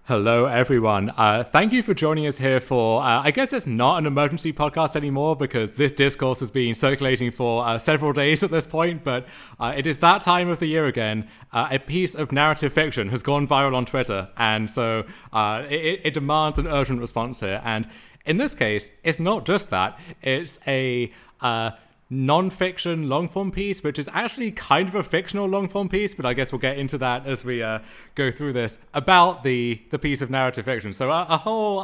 Hello, everyone. Thank you for joining us here for, I guess it's not an emergency podcast anymore because this discourse has been circulating for several days at this point, but it is that time of the year again. A piece of narrative fiction has gone viral on Twitter, and so it demands an urgent response here. And in this case, it's not just that. It's a non-fiction long-form piece, which is actually kind of a fictional long-form piece, but I guess we'll get into that as we go through this, about the piece of narrative fiction. So a whole,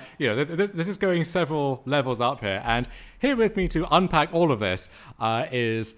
this is going several levels up here, and here with me to unpack all of this is...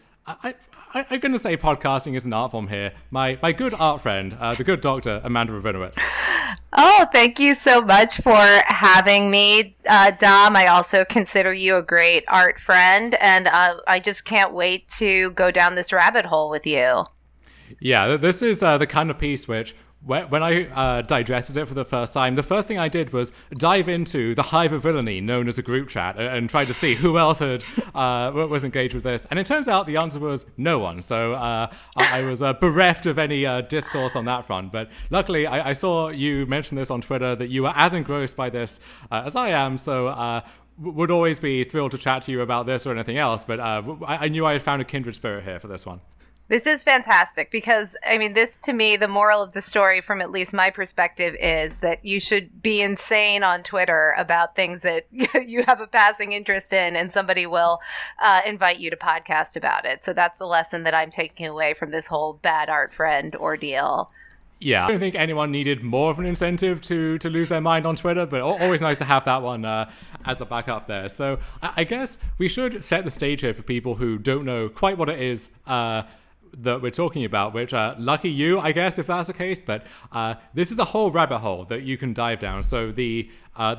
I'm going to say podcasting is an art form here. My good art friend, the good doctor, Amanda Rabinowitz. Oh, thank you so much for having me, Dom. I also consider you a great art friend, and I just can't wait to go down this rabbit hole with you. Yeah, this is the kind of piece which, when I digested it for the first time, the first thing I did was dive into the hive of villainy known as a group chat and try to see who else was engaged with this. And it turns out the answer was no one. So I was bereft of any discourse on that front. But luckily, I saw you mention this on Twitter, that you were as engrossed by this as I am. So would always be thrilled to chat to you about this or anything else. But I knew I had found a kindred spirit here for this one. This is fantastic because, I mean, this to me, the moral of the story from at least my perspective is that you should be insane on Twitter about things that you have a passing interest in, and somebody will invite you to podcast about it. So that's the lesson that I'm taking away from this whole bad art friend ordeal. Yeah, I don't think anyone needed more of an incentive to lose their mind on Twitter, but always nice to have that one as a backup there. So I guess we should set the stage here for people who don't know quite what it is that we're talking about, which lucky you, I guess, if that's the case. But this is a whole rabbit hole that you can dive down. So the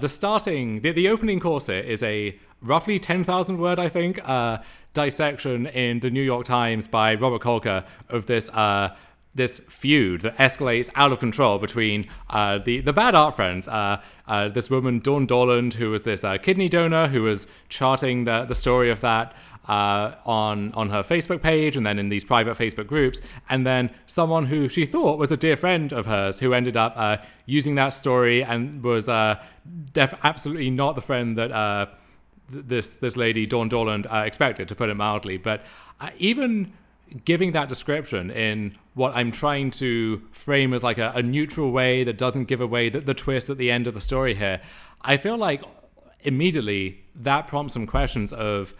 opening course here is a roughly 10,000 word, I think, dissection in the New York Times by Robert Kolker of this feud that escalates out of control between the bad art friends. This woman, Dawn Dorland, who was this kidney donor, who was charting the story of that on her Facebook page and then in these private Facebook groups, and then someone who she thought was a dear friend of hers who ended up using that story and was absolutely not the friend that this lady, Dawn Dorland, expected, to put it mildly. But even giving that description in what I'm trying to frame as like a neutral way that doesn't give away the twist at the end of the story here, I feel like immediately that prompts some questions of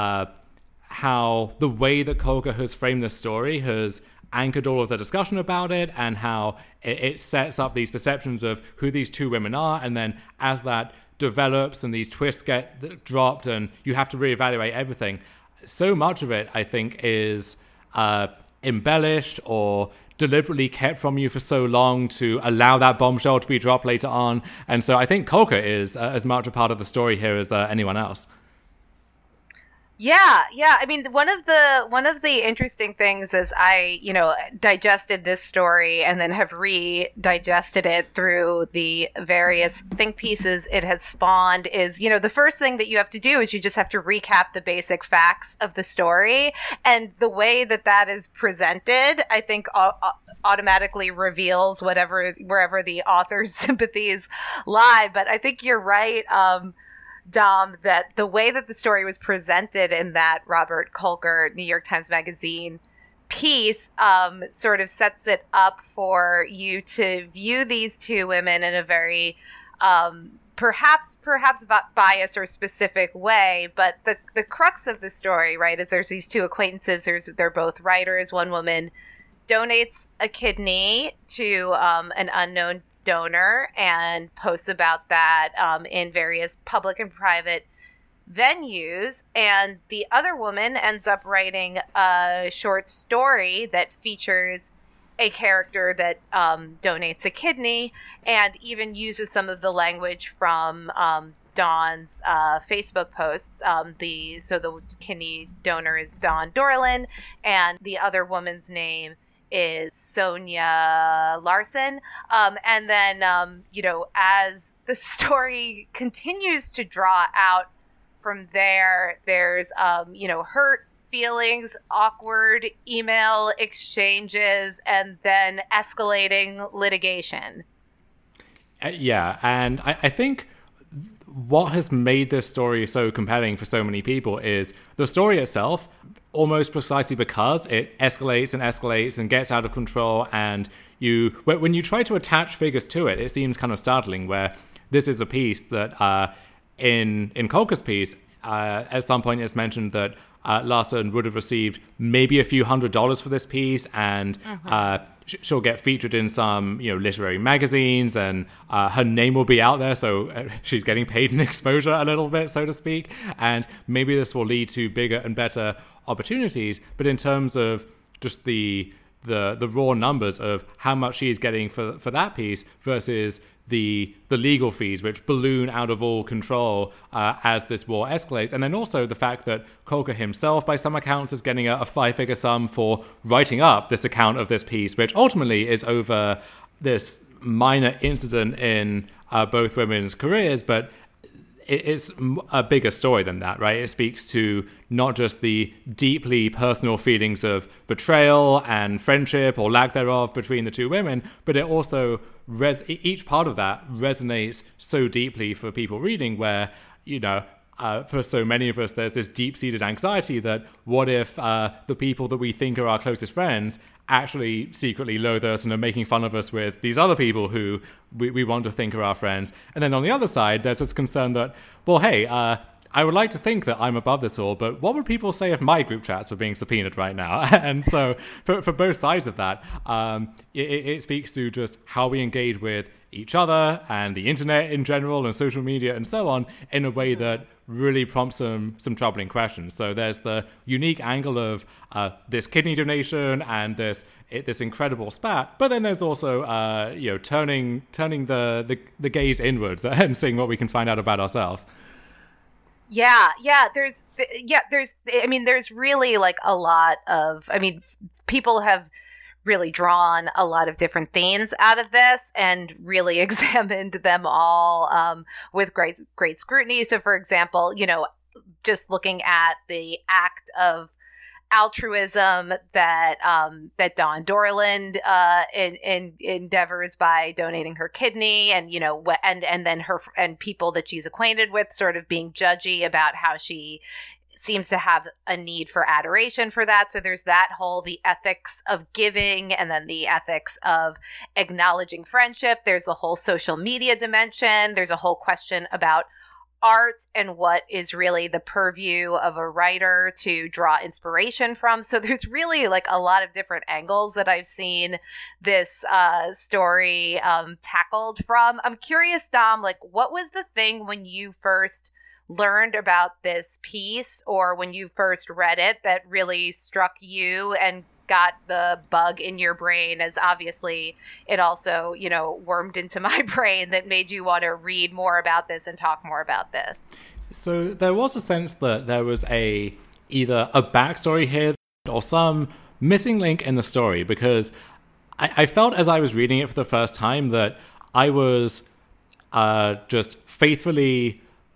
how the way that Kolker has framed this story has anchored all of the discussion about it, and how it sets up these perceptions of who these two women are, and then as that develops and these twists get dropped and you have to reevaluate everything, so much of it, I think, is embellished or deliberately kept from you for so long to allow that bombshell to be dropped later on. And so I think Kolker is as much a part of the story here as anyone else. Yeah. I mean, one of the interesting things as I, digested this story and then have re-digested it through the various think pieces it has spawned is, the first thing that you have to do is you just have to recap the basic facts of the story. And the way that is presented, I think, automatically reveals wherever the author's sympathies lie. But I think you're right, Dom, that the way that the story was presented in that Robert Kolker New York Times Magazine piece sort of sets it up for you to view these two women in a very perhaps biased or specific way. But the crux of the story, right, is there's these two acquaintances. They're both writers. One woman donates a kidney to an unknown donor and posts about that in various public and private venues, and the other woman ends up writing a short story that features a character that donates a kidney and even uses some of the language from Dawn's Facebook posts. The kidney donor is Dawn Dorland, and the other woman's name is Sonia Larson. And then, as the story continues to draw out from there, there's, hurt feelings, awkward email exchanges, and then escalating litigation. Yeah, and I think what has made this story so compelling for so many people is the story itself, almost precisely because it escalates and escalates and gets out of control. And when you try to attach figures to it, it seems kind of startling, where this is a piece that in Kolka's piece, at some point it's mentioned that Larson would have received maybe a few $100s for this piece, and she'll get featured in some literary magazines, and her name will be out there, so she's getting paid in exposure a little bit, so to speak, and maybe this will lead to bigger and better opportunities. But in terms of just the raw numbers of how much she is getting for that piece versus the legal fees, which balloon out of all control as this war escalates. And then also the fact that Kolka himself, by some accounts, is getting a five-figure sum for writing up this account of this piece, which ultimately is over this minor incident in both women's careers, but it's a bigger story than that, right? It speaks to not just the deeply personal feelings of betrayal and friendship or lack thereof between the two women, but it also each part of that resonates so deeply for people reading, where for so many of us there's this deep-seated anxiety that what if the people that we think are our closest friends actually secretly loathe us and are making fun of us with these other people who we want to think are our friends. And then on the other side, there's this concern that, well, hey, I would like to think that I'm above this all, but what would people say if my group chats were being subpoenaed right now? And so for both sides of that, it speaks to just how we engage with each other and the internet in general and social media and so on in a way that really prompts some troubling questions. So there's the unique angle of this kidney donation and this incredible spat, but then there's also turning the gaze inwards and seeing what we can find out about ourselves. There's really like a lot of, people have really drawn a lot of different themes out of this and really examined them all with great scrutiny. So for example, just looking at the act of altruism that Dawn Dorland endeavors by donating her kidney, and and then her and people that she's acquainted with sort of being judgy about how she seems to have a need for adoration for that. So there's that whole, the ethics of giving, and then the ethics of acknowledging friendship. There's the whole social media dimension. There's a whole question about art and what is really the purview of a writer to draw inspiration from. So there's really like a lot of different angles that I've seen this story tackled from. I'm curious, Dom, like what was the thing when you first learned about this piece, or when you first read it, that really struck you and got the bug in your brain, as obviously it also, wormed into my brain, that made you want to read more about this and talk more about this? So there was a sense that there was either a backstory here or some missing link in the story, because I felt as I was reading it for the first time that I was just faithfully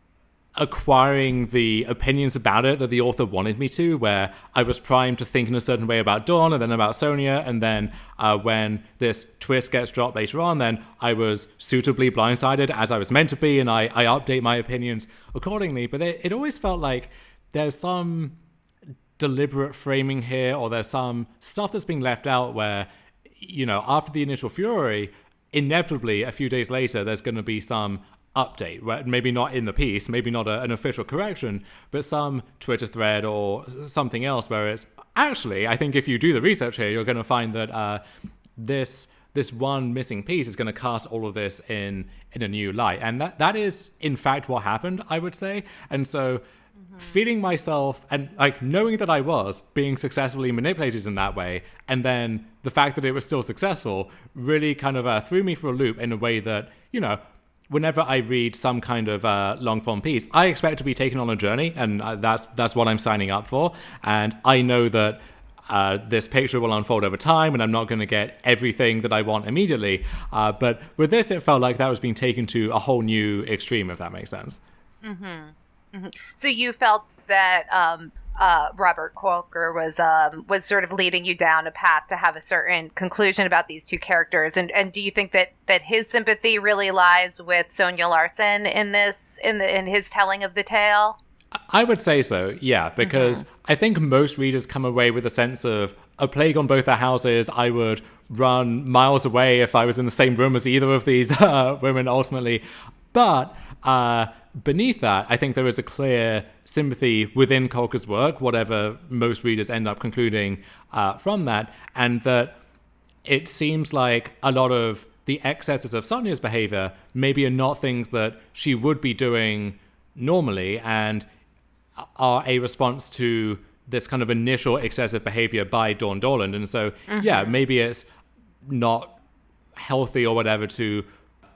acquiring the opinions about it that the author wanted me to, where I was primed to think in a certain way about Dawn and then about Sonia, and then when this twist gets dropped later on, then I was suitably blindsided, as I was meant to be, and I update my opinions accordingly. But it always felt like there's some deliberate framing here, or there's some stuff that's being left out where, after the initial fury, inevitably a few days later there's going to be some update, right? Maybe not in the piece, maybe not an official correction, but some Twitter thread or something else where it's actually, I think if you do the research here, you're going to find that this one missing piece is going to cast all of this in a new light. And that is in fact what happened, I would say. And so feeling myself and like knowing that I was being successfully manipulated in that way, and then the fact that it was still successful really kind of threw me for a loop in a way that, whenever I read some kind of long-form piece, I expect to be taken on a journey, and that's what I'm signing up for. And I know that this picture will unfold over time, and I'm not going to get everything that I want immediately. But with this, it felt like that was being taken to a whole new extreme, if that makes sense. Mm-hmm. Mm-hmm. So you felt that Robert Kolker was sort of leading you down a path to have a certain conclusion about these two characters. And do you think that his sympathy really lies with Sonia Larson in his telling of the tale? I would say so, yeah, because I think most readers come away with a sense of a plague on both their houses. I would run miles away if I was in the same room as either of these women ultimately. But beneath that, I think there is a clear sympathy within Kolker's work, whatever most readers end up concluding from that, and that it seems like a lot of the excesses of Sonia's behavior maybe are not things that she would be doing normally and are a response to this kind of initial excessive behavior by Dawn Dorland. And so, yeah, maybe it's not healthy or whatever to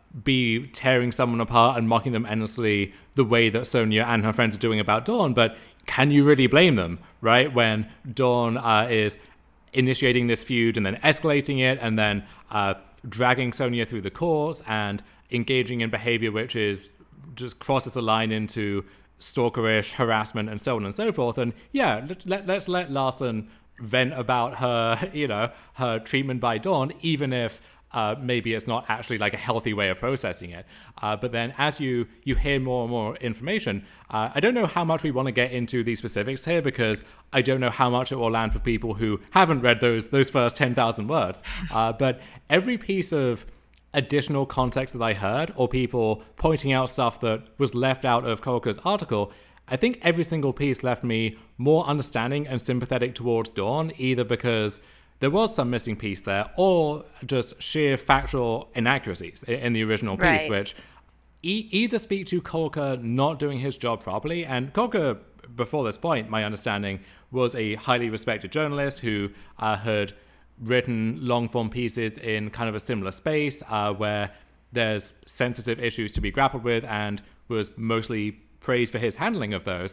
be tearing someone apart and mocking them endlessly the way that Sonia and her friends are doing about Dawn, but can you really blame them, right? When Dawn is initiating this feud and then escalating it and then dragging Sonia through the courts and engaging in behavior which is just crosses a line into stalkerish harassment and so on and so forth. And yeah, let's let Larson vent about her, her treatment by Dawn, even if maybe it's not actually like a healthy way of processing it. But then as you hear more and more information, I don't know how much we want to get into these specifics here because I don't know how much it will land for people who haven't read those first 10,000 words. But every piece of additional context that I heard, or people pointing out stuff that was left out of Kolker's article, I think every single piece left me more understanding and sympathetic towards Dawn, either because there was some missing piece there, or just sheer factual inaccuracies in the original piece, right, which either speak to Kolker not doing his job properly. And Kolker, before this point, my understanding, was a highly respected journalist who had written long-form pieces in kind of a similar space where there's sensitive issues to be grappled with, and was mostly praised for his handling of those.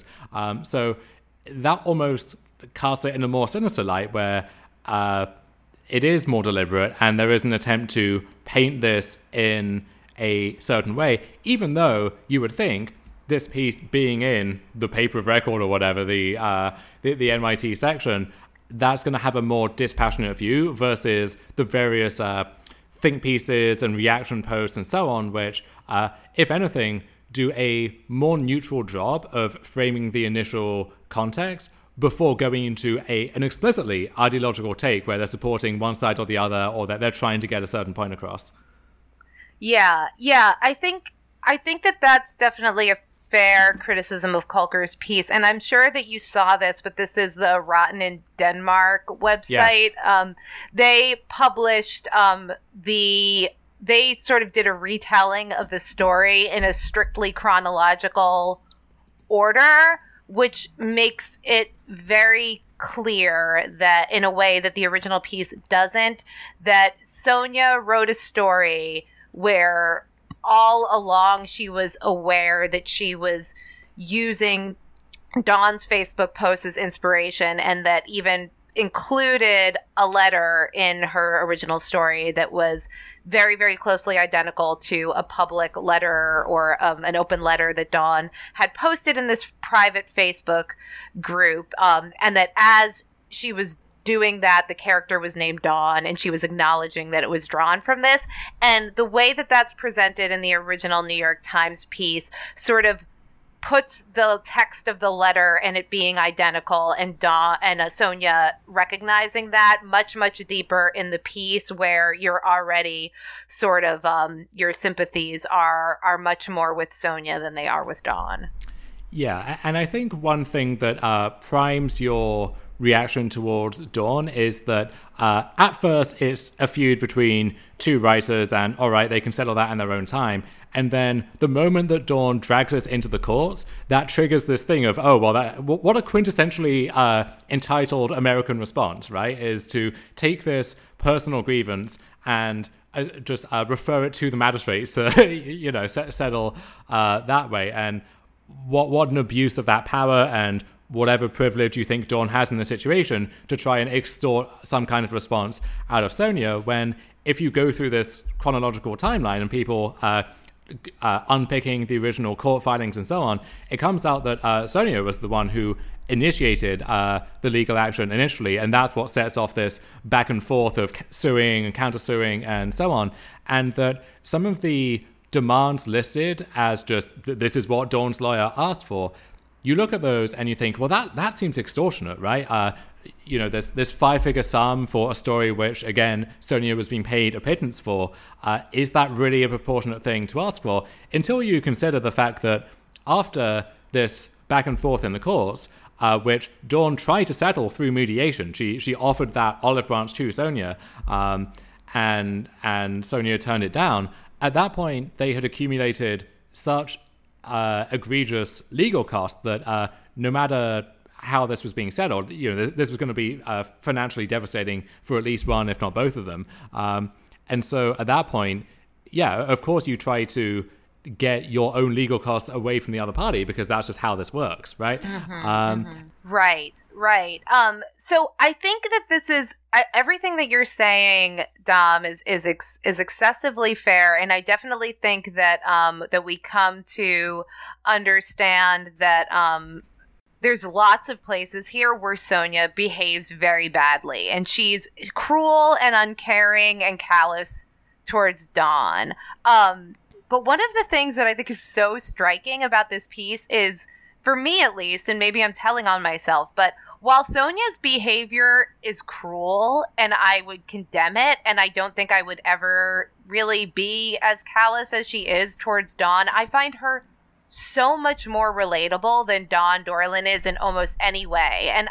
So that almost casts it in a more sinister light, where it is more deliberate and there is an attempt to paint this in a certain way, even though you would think this piece being in the paper of record or whatever, the NYT section, that's going to have a more dispassionate view versus the various think pieces and reaction posts and so on, which, if anything, do a more neutral job of framing the initial context before going into an explicitly ideological take where they're supporting one side or the other, or that they're trying to get a certain point across. Yeah. I think that that's definitely a fair criticism of Kolker's piece, and I'm sure that you saw this, but this is the Rotten in Denmark website. Yes. They published they sort of did a retelling of the story in a strictly chronological order, which makes it very clear that, in a way that the original piece doesn't, that Sonia wrote a story where all along she was aware that she was using Dawn's Facebook posts as inspiration, and that even included a letter in her original story that was very, very closely identical to a public letter or an open letter that Dawn had posted in this private Facebook group. And that as she was doing that, the character was named Dawn, and she was acknowledging that it was drawn from this. And the way that that's presented in the original New York Times piece sort of puts the text of the letter and it being identical, and Dawn and Sonia recognizing that much, much deeper in the piece, where you're already sort of your sympathies are much more with Sonia than they are with Dawn. Yeah, and I think one thing that primes your reaction towards Dawn is that at first it's a feud between two writers, and all right, they can settle that in their own time. And then the moment that Dawn drags us into the courts, that triggers this thing of, oh, well, what a quintessentially entitled American response, right? Is to take this personal grievance and just refer it to the magistrates to, settle that way. And what an abuse of that power and whatever privilege you think Dawn has in the situation to try and extort some kind of response out of Sonia, when if you go through this chronological timeline and people unpicking the original court filings and so on, it comes out that Sonia was the one who initiated the legal action initially, and that's what sets off this back and forth of suing and countersuing and so on. And that some of the demands listed as just this is what Dawn's lawyer asked for, you look at those and you think, well, that seems extortionate, right? This 5-figure sum for a story which, again, Sonia was being paid a pittance for. Is that really a proportionate thing to ask for? Until you consider the fact that after this back and forth in the courts, which Dawn tried to settle through mediation, she offered that olive branch to Sonia, and Sonia turned it down. At that point, they had accumulated such egregious legal costs that no matter how this was being settled, this was going to be financially devastating for at least one, if not both of them. And so at that point, yeah, of course you try to get your own legal costs away from the other party because that's just how this works, right? Right. So I think that this is everything that you're saying, Dom, is excessively fair, and I definitely think that that we come to understand that there's lots of places here where Sonia behaves very badly, and she's cruel and uncaring and callous towards Dawn. But one of the things that I think is so striking about this piece is, for me at least, and maybe I'm telling on myself, but while Sonia's behavior is cruel and I would condemn it, and I don't think I would ever really be as callous as she is towards Dawn, I find her so much more relatable than Dawn Dorland is in almost any way. And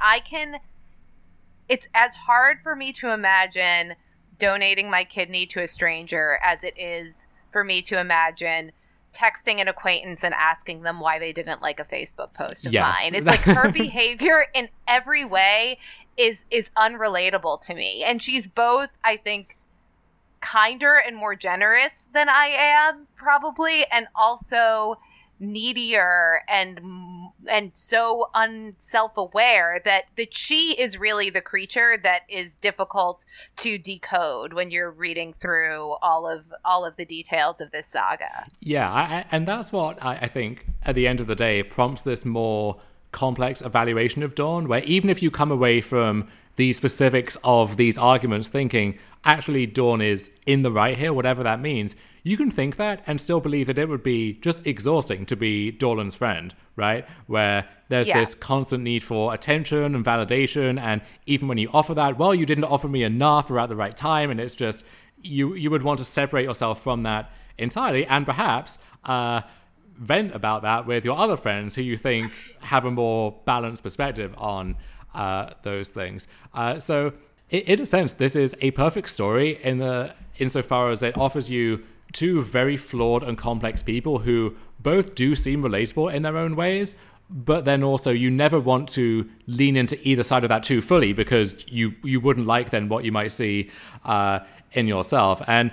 it's as hard for me to imagine donating my kidney to a stranger as it is for me to imagine texting an acquaintance and asking them why they didn't like a Facebook post of mine. It's like her behavior in every way is unrelatable to me. And she's both, I think, kinder and more generous than I am, probably, and also needier and so unself-aware that she is really the creature that is difficult to decode when you're reading through all of the details of this saga. Yeah, and that's what I think at the end of the day prompts this more complex evaluation of Dawn, where even if you come away from the specifics of these arguments thinking, actually, Dawn is in the right here, whatever that means, you can think that and still believe that it would be just exhausting to be Dorland's friend, right? Where there's this constant need for attention and validation, and even when you offer that, well, you didn't offer me enough or at the right time, and it's just, you would want to separate yourself from that entirely, and perhaps vent about that with your other friends who you think have a more balanced perspective on those things. So in a sense, this is a perfect story insofar as it offers you two very flawed and complex people who both do seem relatable in their own ways, but then also you never want to lean into either side of that too fully because you wouldn't like then what you might see in yourself. And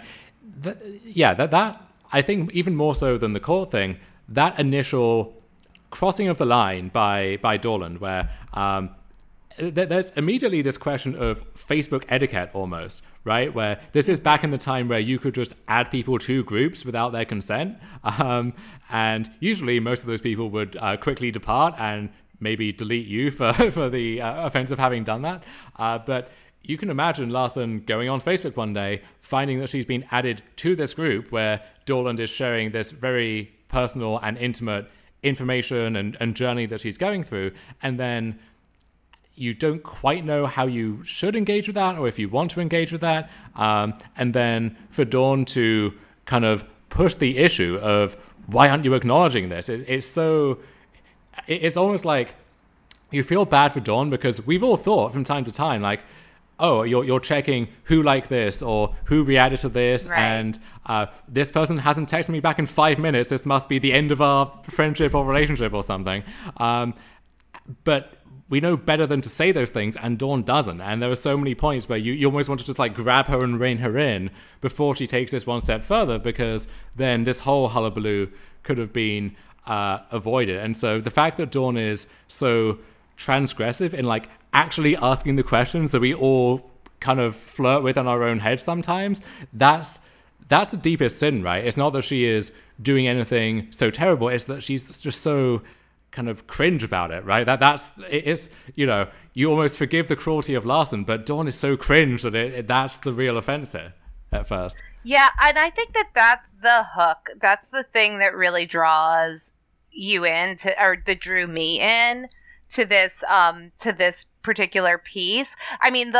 that I think even more so than the court thing, that initial crossing of the line by Dorland, where there's immediately this question of Facebook etiquette almost, right? Where this is back in the time where you could just add people to groups without their consent. And usually most of those people would quickly depart and maybe delete you for the offense of having done that. But you can imagine Larson going on Facebook one day, finding that she's been added to this group where Dorland is sharing this very personal and intimate information and journey that she's going through. And then you don't quite know how you should engage with that or if you want to engage with that. And then for Dawn to kind of push the issue of why aren't you acknowledging this? It's almost like you feel bad for Dawn because we've all thought from time to time, like, oh, you're checking who liked this or who reacted to this, right. And this person hasn't texted me back in 5 minutes. This must be the end of our friendship or relationship or something. But we know better than to say those things, and Dawn doesn't. And there are so many points where you almost want to just like grab her and rein her in before she takes this one step further, because then this whole hullabaloo could have been avoided. And so the fact that Dawn is so transgressive in like actually asking the questions that we all kind of flirt with in our own heads sometimes, that's the deepest sin, right? It's not that she is doing anything so terrible, it's that she's just so kind of cringe about it, right? That's it is, you know, you almost forgive the cruelty of Larson, but Dawn is so cringe that that's the real offense here at first. Yeah, and I think that's the hook. That's the thing that really draws you in to, or that drew me in to this particular piece. I mean,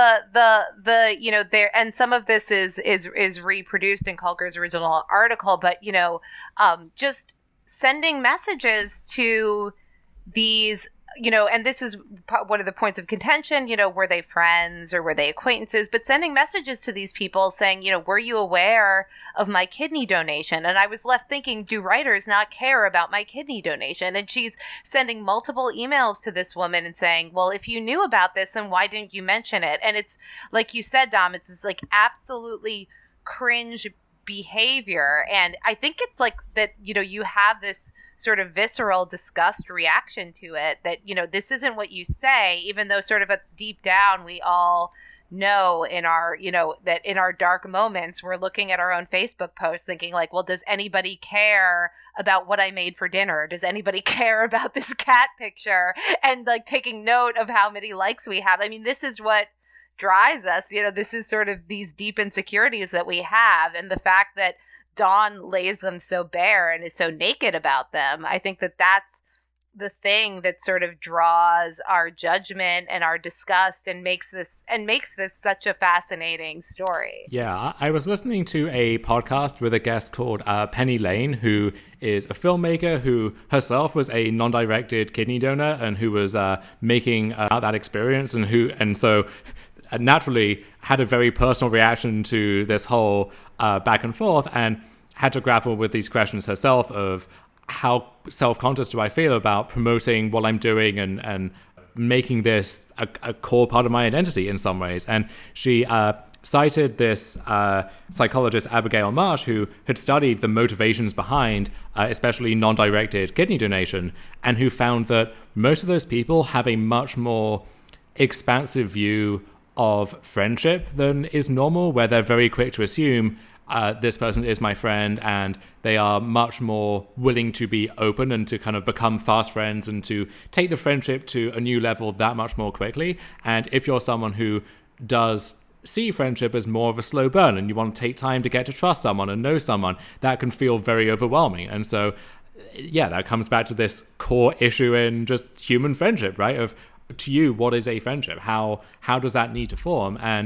the you know, there, and some of this is reproduced in Kulker's original article, but you know, just sending messages to these, you know, and this is one of the points of contention, you know, were they friends or were they acquaintances, but sending messages to these people saying, you know, were you aware of my kidney donation? And I was left thinking, do writers not care about my kidney donation? And she's sending multiple emails to this woman and saying, well, if you knew about this, then why didn't you mention it? And it's like you said, Dom, it's this like absolutely cringe behavior. And I think it's like that, you know, you have this sort of visceral disgust reaction to it, that, you know, this isn't what you say, even though sort of deep down we all know in our, you know, that in our dark moments we're looking at our own Facebook posts thinking like, well, does anybody care about what I made for dinner? Does anybody care about this cat picture? And like taking note of how many likes we have. I mean, this is what drives us, you know, this is sort of these deep insecurities that we have, and the fact that Dawn lays them so bare and is so naked about them. I think that that's the thing that sort of draws our judgment and our disgust and makes this such a fascinating story. Yeah, I was listening to a podcast with a guest called Penny Lane, who is a filmmaker who herself was a non-directed kidney donor and who was making that experience, and so naturally had a very personal reaction to this whole back and forth, and had to grapple with these questions herself of how self-conscious do I feel about promoting what I'm doing and making this a core part of my identity in some ways. And she cited this psychologist, Abigail Marsh, who had studied the motivations behind especially non-directed kidney donation, and who found that most of those people have a much more expansive view of friendship than is normal, where they're very quick to assume this person is my friend, and they are much more willing to be open and to kind of become fast friends and to take the friendship to a new level that much more quickly. And if you're someone who does see friendship as more of a slow burn and you want to take time to get to trust someone and know someone, that can feel very overwhelming. And so, yeah, that comes back to this core issue in just human friendship, right? Of, to you, what is a friendship? How does that need to form? And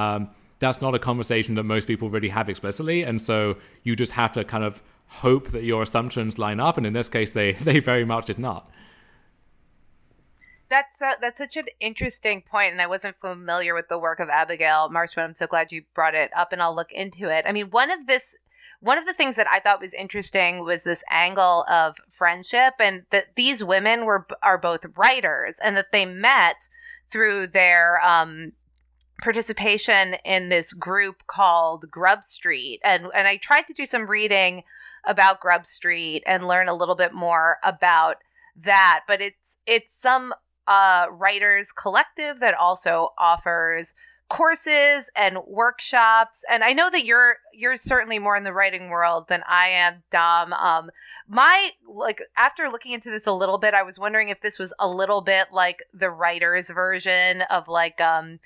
that's not a conversation that most people really have explicitly, and so you just have to kind of hope that your assumptions line up, and in this case they very much did not. That's such an interesting point, and I wasn't familiar with the work of Abigail Marsh, but I'm so glad you brought it up, and I'll look into it. I mean, one of the things that I thought was interesting was this angle of friendship, and that these women are both writers, and that they met through their participation in this group called Grub Street. And I tried to do some reading about Grub Street and learn a little bit more about that. But it's some writers collective that also offers courses and workshops. And I know that you're certainly more in the writing world than I am, Dom. After looking into this a little bit, I was wondering if this was a little bit like the writers version of like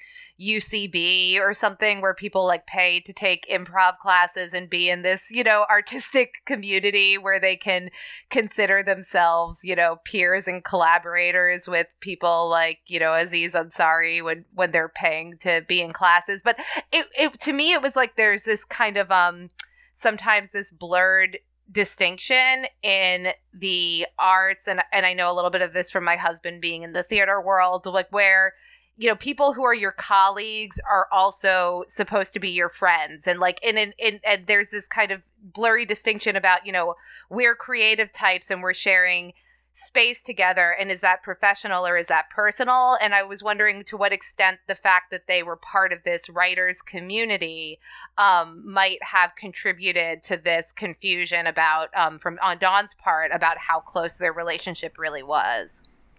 UCB or something, where people like pay to take improv classes and be in this, you know, artistic community where they can consider themselves, you know, peers and collaborators with people like, you know, Aziz Ansari when they're paying to be in classes. But it to me, it was like there's this kind of sometimes this blurred distinction in the arts, and I know a little bit of this from my husband being in the theater world, like where, you know, people who are your colleagues are also supposed to be your friends. And like, and there's this kind of blurry distinction about, you know, we're creative types and we're sharing space together. And is that professional or is that personal? And I was wondering to what extent the fact that they were part of this writers community might have contributed to this confusion about, on Dawn's part, about how close their relationship really was.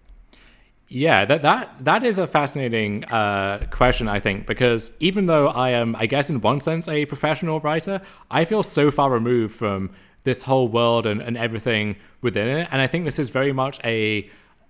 Yeah, that is a fascinating question, I think, because even though I am, I guess in one sense, a professional writer, I feel so far removed from this whole world and everything within it. And I think this is very much a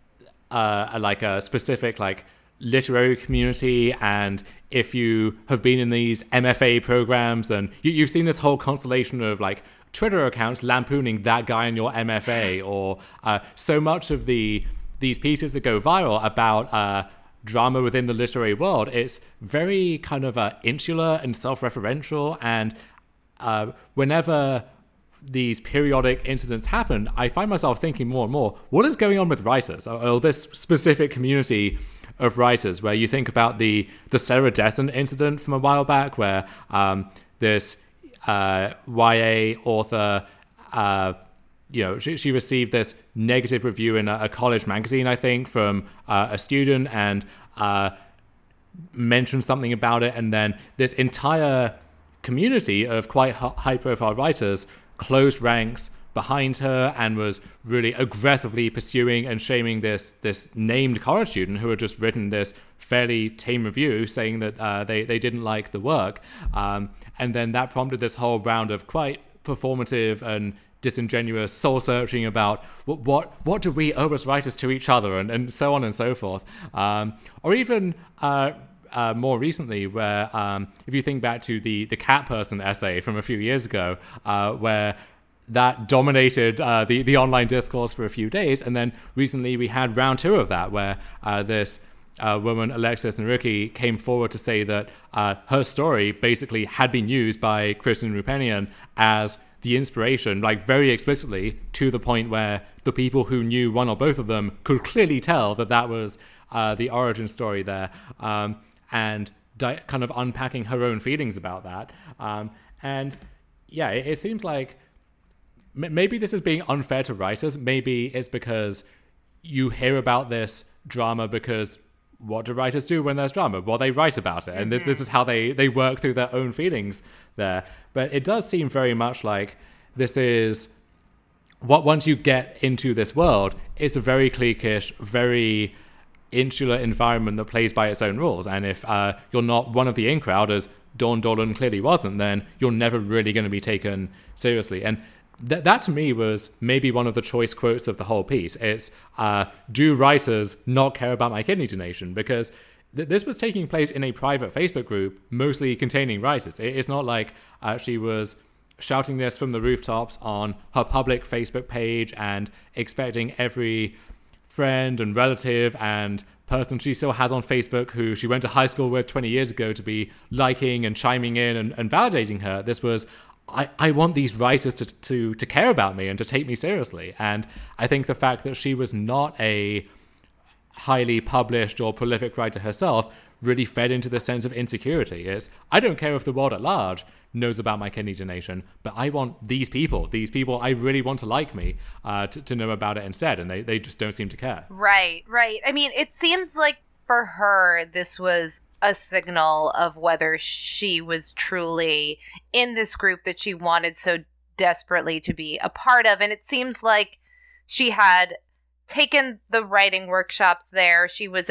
specific like literary community. And if you have been in these MFA programs, and you've seen this whole constellation of like Twitter accounts lampooning that guy in your MFA, or so much of these pieces that go viral about drama within the literary world, it's very kind of insular and self-referential. And whenever these periodic incidents happen, I find myself thinking more and more, what is going on with writers, or this specific community of writers, where you think about the Sarah Dessen incident from a while back, where this YA author, she received this negative review in a college magazine, I think, from a student, and mentioned something about it, and then this entire community of quite high-profile writers closed ranks behind her and was really aggressively pursuing and shaming this named college student who had just written this fairly tame review saying that they didn't like the work. And then that prompted this whole round of quite performative and disingenuous soul searching about what do we owe as writers to each other, and so on and so forth. Or even more recently, where if you think back to the cat person essay from a few years ago, where that dominated the online discourse for a few days, and then recently we had round two of that, where this woman, Alexis Nuriki, came forward to say that her story basically had been used by Kristen Rupenian as the inspiration, like very explicitly, to the point where the people who knew one or both of them could clearly tell that was the origin story there, and kind of unpacking her own feelings about that. And yeah, it seems like maybe this is being unfair to writers. Maybe it's because you hear about this drama because what do writers do when there's drama? Well, they write about it. And this is how they work through their own feelings there. But it does seem very much like this is what, once you get into this world, it's a very cliquish, very insular environment that plays by its own rules. And if you're not one of the in crowd, as Dawn Dolan clearly wasn't, then you're never really going to be taken seriously. And that to me was maybe one of the choice quotes of the whole piece. It's, do writers not care about my kidney donation? Because this was taking place in a private Facebook group, mostly containing writers. It's not like she was shouting this from the rooftops on her public Facebook page and expecting every friend and relative and person she still has on Facebook who she went to high school with 20 years ago to be liking and chiming in and validating her. This was, I want these writers to care about me and to take me seriously. And I think the fact that she was not a highly published or prolific writer herself really fed into the sense of insecurity. It's, I don't care if the world at large knows about my kidney donation, but I want these people I really want to like me, to know about it instead. And they just don't seem to care. Right. I mean, it seems like for her, this was a signal of whether she was truly in this group that she wanted so desperately to be a part of. And it seems like she had taken the writing workshops there. She was,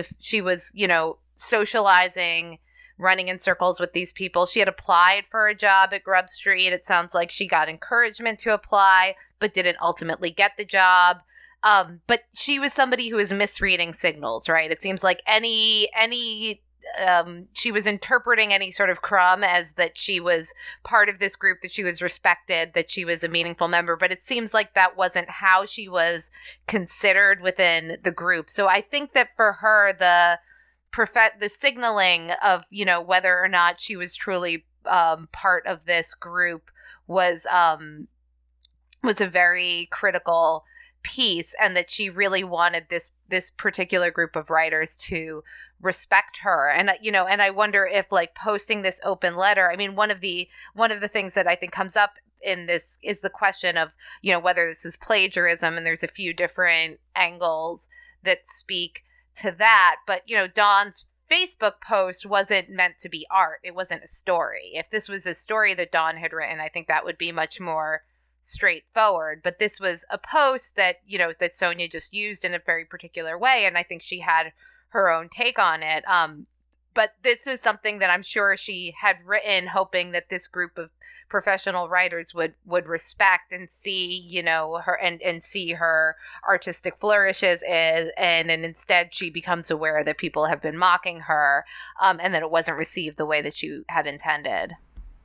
socializing, running in circles with these people. She had applied for a job at Grub Street. It sounds like she got encouragement to apply, but didn't ultimately get the job. But she was somebody who was misreading signals, right? It seems like she was interpreting any sort of crumb as that she was part of this group, that she was respected, that she was a meaningful member. But it seems like that wasn't how she was considered within the group. So I think that for her, the signaling of, whether or not she was truly part of this group was a very critical piece, and that she really wanted this particular group of writers to respect her. And and I wonder if, like, posting this open letter, I mean, one of the things that I think comes up in this is the question of, whether this is plagiarism, and there's a few different angles that speak to that. But, Dawn's Facebook post wasn't meant to be art. It wasn't a story. If this was a story that Dawn had written, I think that would be much more straightforward. But this was a post that, that Sonia just used in a very particular way. And I think she had her own take on it. but this was something that I'm sure she had written, hoping that this group of professional writers would respect and see, you know, her and see her artistic flourishes, and instead she becomes aware that people have been mocking her, and that it wasn't received the way that she had intended.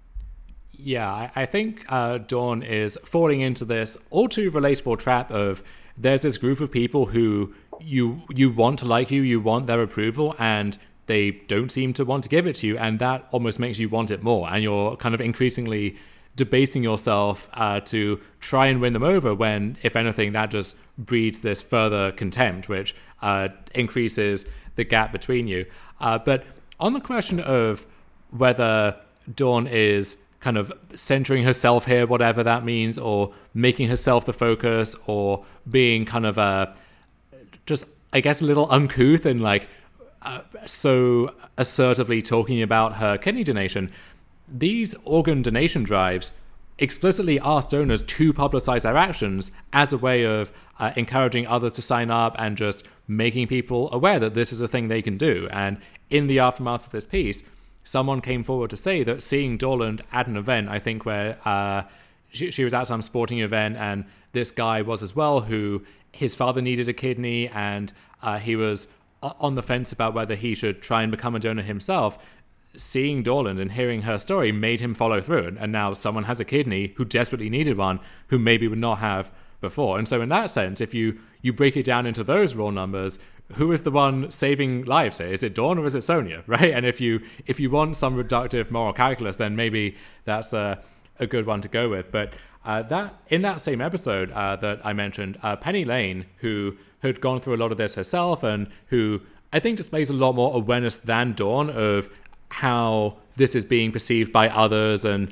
Yeah, I think Dawn is falling into this all too relatable trap of there's this group of people who you want to like you want their approval, and they don't seem to want to give it to you, and that almost makes you want it more, and you're kind of increasingly debasing yourself to try and win them over, when, if anything, that just breeds this further contempt, which increases the gap between you. But on the question of whether Dawn is kind of centering herself here, whatever that means, or making herself the focus, or being kind of just, I guess, a little uncouth and like so assertively talking about her kidney donation, these organ donation drives explicitly ask donors to publicize their actions as a way of encouraging others to sign up and just making people aware that this is a thing they can do. And in the aftermath of this piece, someone came forward to say that seeing Dorland at an event, I think where she was at some sporting event, and this guy was as well, who his father needed a kidney, and he was on the fence about whether he should try and become a donor himself. Seeing Dorland and hearing her story made him follow through, and now someone has a kidney who desperately needed one, who maybe would not have before. And so in that sense, if you break it down into those raw numbers, who is the one saving lives here? Is it Dawn or is it Sonia, right? And if you want some reductive moral calculus, then maybe that's a good one to go with. But that in that same episode that I mentioned, Penny Lane, who had gone through a lot of this herself, and who I think displays a lot more awareness than Dawn of how this is being perceived by others, and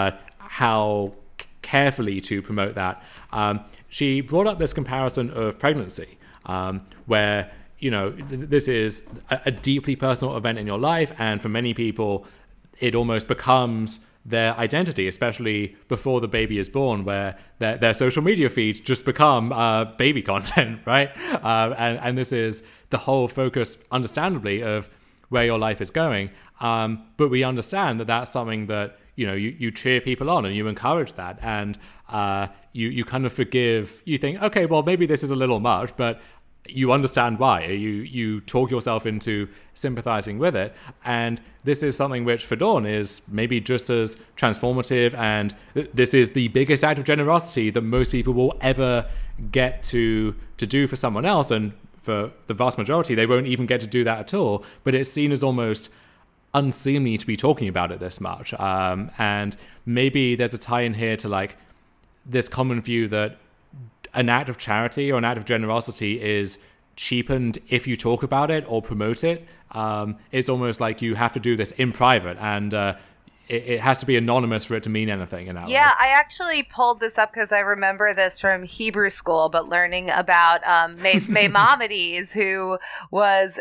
how carefully to promote that. She brought up this comparison of pregnancy, where, you know, this is a deeply personal event in your life, and for many people, it almost becomes their identity, especially before the baby is born, where their social media feeds just become baby content, right? And this is the whole focus, understandably, of where your life is going. But we understand that that's something that, you know, you cheer people on and you encourage that, and you kind of forgive. You think, okay, well, maybe this is a little much, but you understand why. You talk yourself into sympathizing with it, and this is something which for Dawn is maybe just as transformative, and this is the biggest act of generosity that most people will ever get to do for someone else, and for the vast majority, they won't even get to do that at all, but it's seen as almost unseemly to be talking about it this much. And maybe there's a tie in here to like this common view that an act of charity or an act of generosity is cheapened if you talk about it or promote it. It's almost like you have to do this in private, and it has to be anonymous for it to mean anything in that way. Yeah, I actually pulled this up because I remember this from Hebrew school, but learning about Maimonides, who was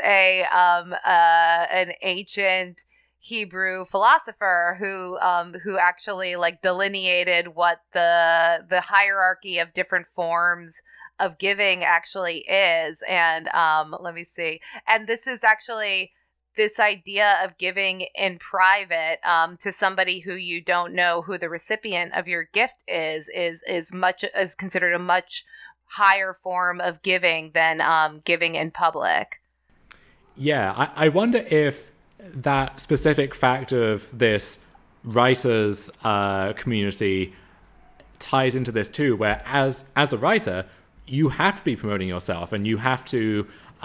an ancient Hebrew philosopher who actually like delineated what the hierarchy of different forms of giving actually is. And let me see. And this is actually this idea of giving in private to somebody who you don't know who the recipient of your gift is considered a much higher form of giving than giving in public. Yeah, I wonder if that specific fact of this writers community ties into this too, where as a writer, you have to be promoting yourself, and you have to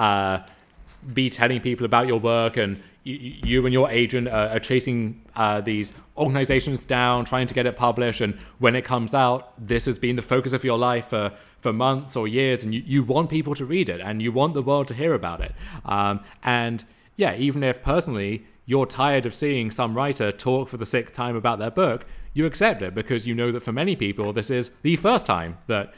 be telling people about your work, and you and your agent are chasing these organizations down, trying to get it published, and when it comes out, this has been the focus of your life for months or years, and you want people to read it, and you want the world to hear about it. And yeah, even if personally you're tired of seeing some writer talk for the 6th time about their book, you accept it because you know that for many people this is the first time that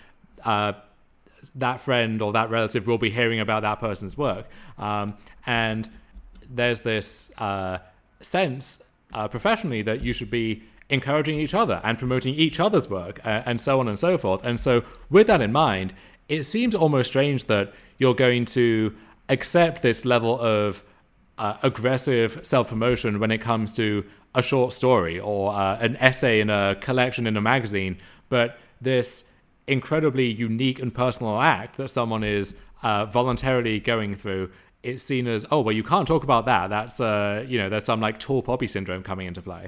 that friend or that relative will be hearing about that person's work. And there's this sense professionally that you should be encouraging each other and promoting each other's work, and so on and so forth. And so with that in mind, it seems almost strange that you're going to accept this level of aggressive self-promotion when it comes to a short story or an essay in a collection in a magazine, but this incredibly unique and personal act that someone is voluntarily going through, it's seen as, oh, well, you can't talk about that. That's, there's some like tall poppy syndrome coming into play.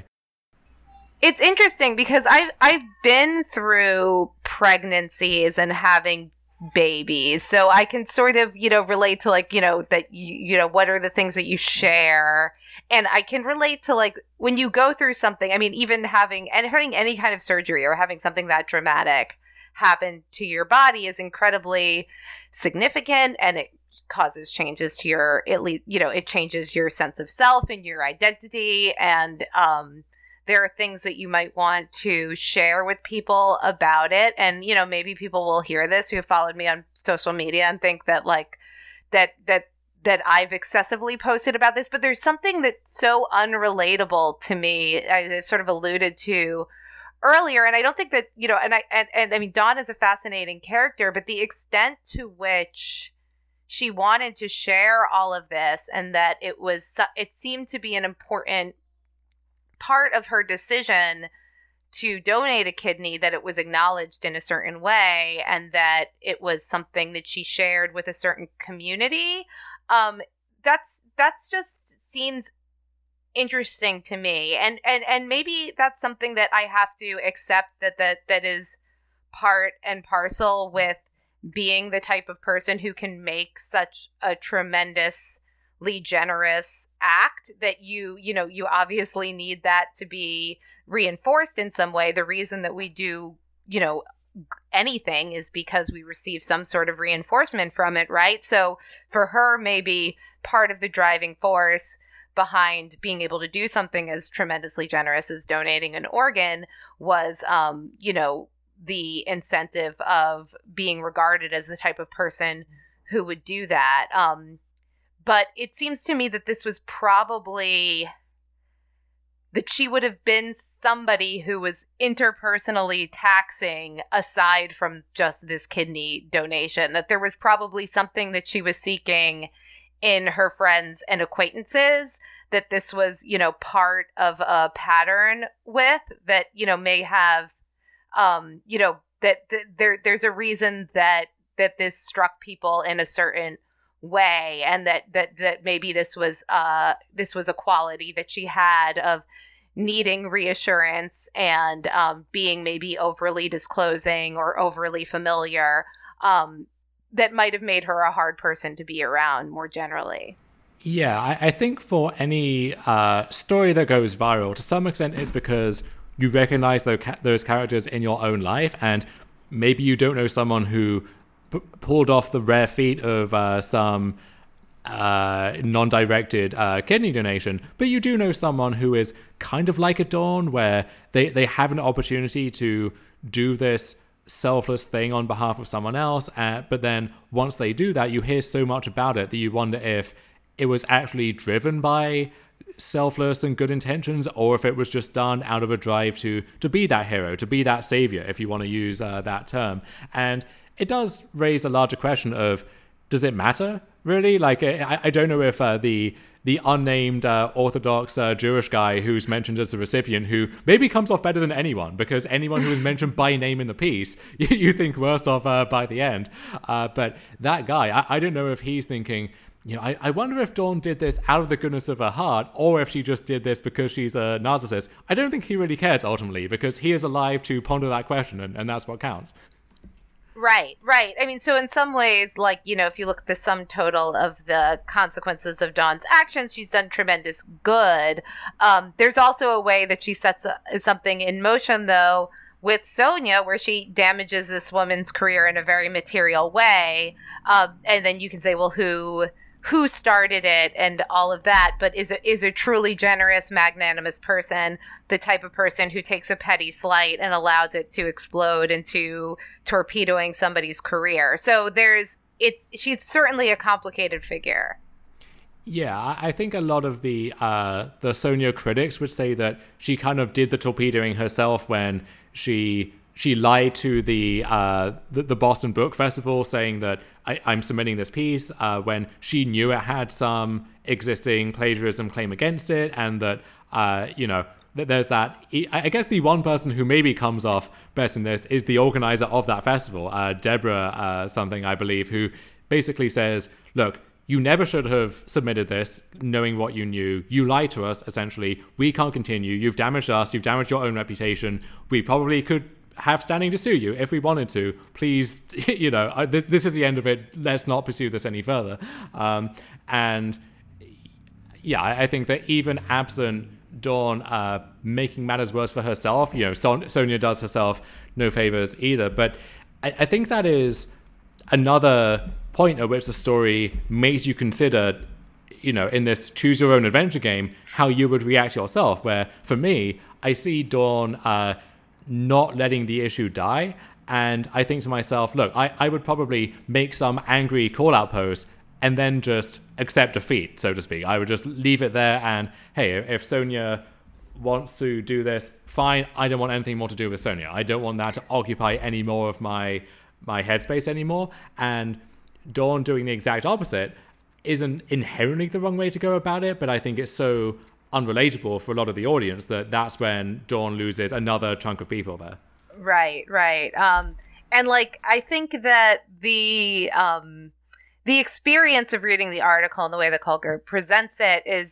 It's interesting because I've been through pregnancies and having babies, so I can sort of relate to like that what are the things that you share, and I can relate to like when you go through something. I mean, even having any kind of surgery or having something that dramatic happen to your body is incredibly significant, and it causes changes to your it changes your sense of self and your identity, and there are things that you might want to share with people about it. And, maybe people will hear this who have followed me on social media and think that like that I've excessively posted about this. But there's something that's so unrelatable to me. I sort of alluded to earlier. And I don't think that, and I mean, Dawn is a fascinating character, but the extent to which she wanted to share all of this, and that it seemed to be an important part of her decision to donate a kidney, that it was acknowledged in a certain way, and that it was something that she shared with a certain community. That's just seems interesting to me, and maybe that's something that I have to accept that is part and parcel with being the type of person who can make such a tremendously generous act, that you obviously need that to be reinforced in some way. The reason that we do anything is because we receive some sort of reinforcement from it, right? So for her, maybe part of the driving force behind being able to do something as tremendously generous as donating an organ was the incentive of being regarded as the type of person who would do that. But it seems to me that this was probably that she would have been somebody who was interpersonally taxing aside from just this kidney donation, that there was probably something that she was seeking in her friends and acquaintances, that this was, part of a pattern with, that, may have, there's a reason that this struck people in a certain way, and that maybe this was a quality that she had of needing reassurance and being maybe overly disclosing or overly familiar, that might have made her a hard person to be around more generally. Yeah, I think for any story that goes viral, to some extent it's because you recognize those characters in your own life, and maybe you don't know someone who pulled off the rare feat of some non-directed kidney donation, but you do know someone who is kind of like a Dawn, where they have an opportunity to do this selfless thing on behalf of someone else, but then once they do that, you hear so much about it that you wonder if it was actually driven by selfless and good intentions, or if it was just done out of a drive to be that hero, to be that savior, if you want to use that term. And it does raise a larger question of, does it matter, really? Like, I don't know if the unnamed Orthodox Jewish guy who's mentioned as the recipient, who maybe comes off better than anyone, because anyone who is mentioned by name in the piece, you think worse of by the end. But that guy, I don't know if he's thinking, I wonder if Dawn did this out of the goodness of her heart, or if she just did this because she's a narcissist. I don't think he really cares ultimately, because he is alive to ponder that question, and that's what counts. Right. I mean, so in some ways, like, if you look at the sum total of the consequences of Dawn's actions, she's done tremendous good. There's also a way that she sets something in motion, though, with Sonia, where she damages this woman's career in a very material way. And then you can say, well, who started it and all of that, but is a truly generous, magnanimous person the type of person who takes a petty slight and allows it to explode into torpedoing somebody's career? So she's certainly a complicated figure. Yeah, I think a lot of the Sonia critics would say that she kind of did the torpedoing herself when she she lied to the Boston Book Festival, saying that I'm submitting this piece when she knew it had some existing plagiarism claim against it, and that there's that. I guess the one person who maybe comes off best in this is the organizer of that festival, Deborah something, I believe, who basically says, look, you never should have submitted this knowing what you knew. You lied to us, essentially. We can't continue. You've damaged us. You've damaged your own reputation. We probably could have standing to sue you if we wanted to. Please, this is the end of it. Let's not pursue this any further. And yeah, I think that even absent Dawn making matters worse for herself, Sonia does herself no favors either. But I think that is another point at which the story makes you consider, in this choose your own adventure game, how you would react yourself. Where for me, I see Dawn not letting the issue die, and I think to myself, look, I would probably make some angry call-out post and then just accept defeat, so to speak. I would just leave it there, and hey, if Sonia wants to do this, fine. I don't want anything more to do with Sonia. I don't want that to occupy any more of my headspace anymore. And Dawn doing the exact opposite isn't inherently the wrong way to go about it, but I think it's so unrelatable for a lot of the audience that's when Dawn loses another chunk of people there. Right. And I think that the experience of reading the article and the way that Culker presents it is,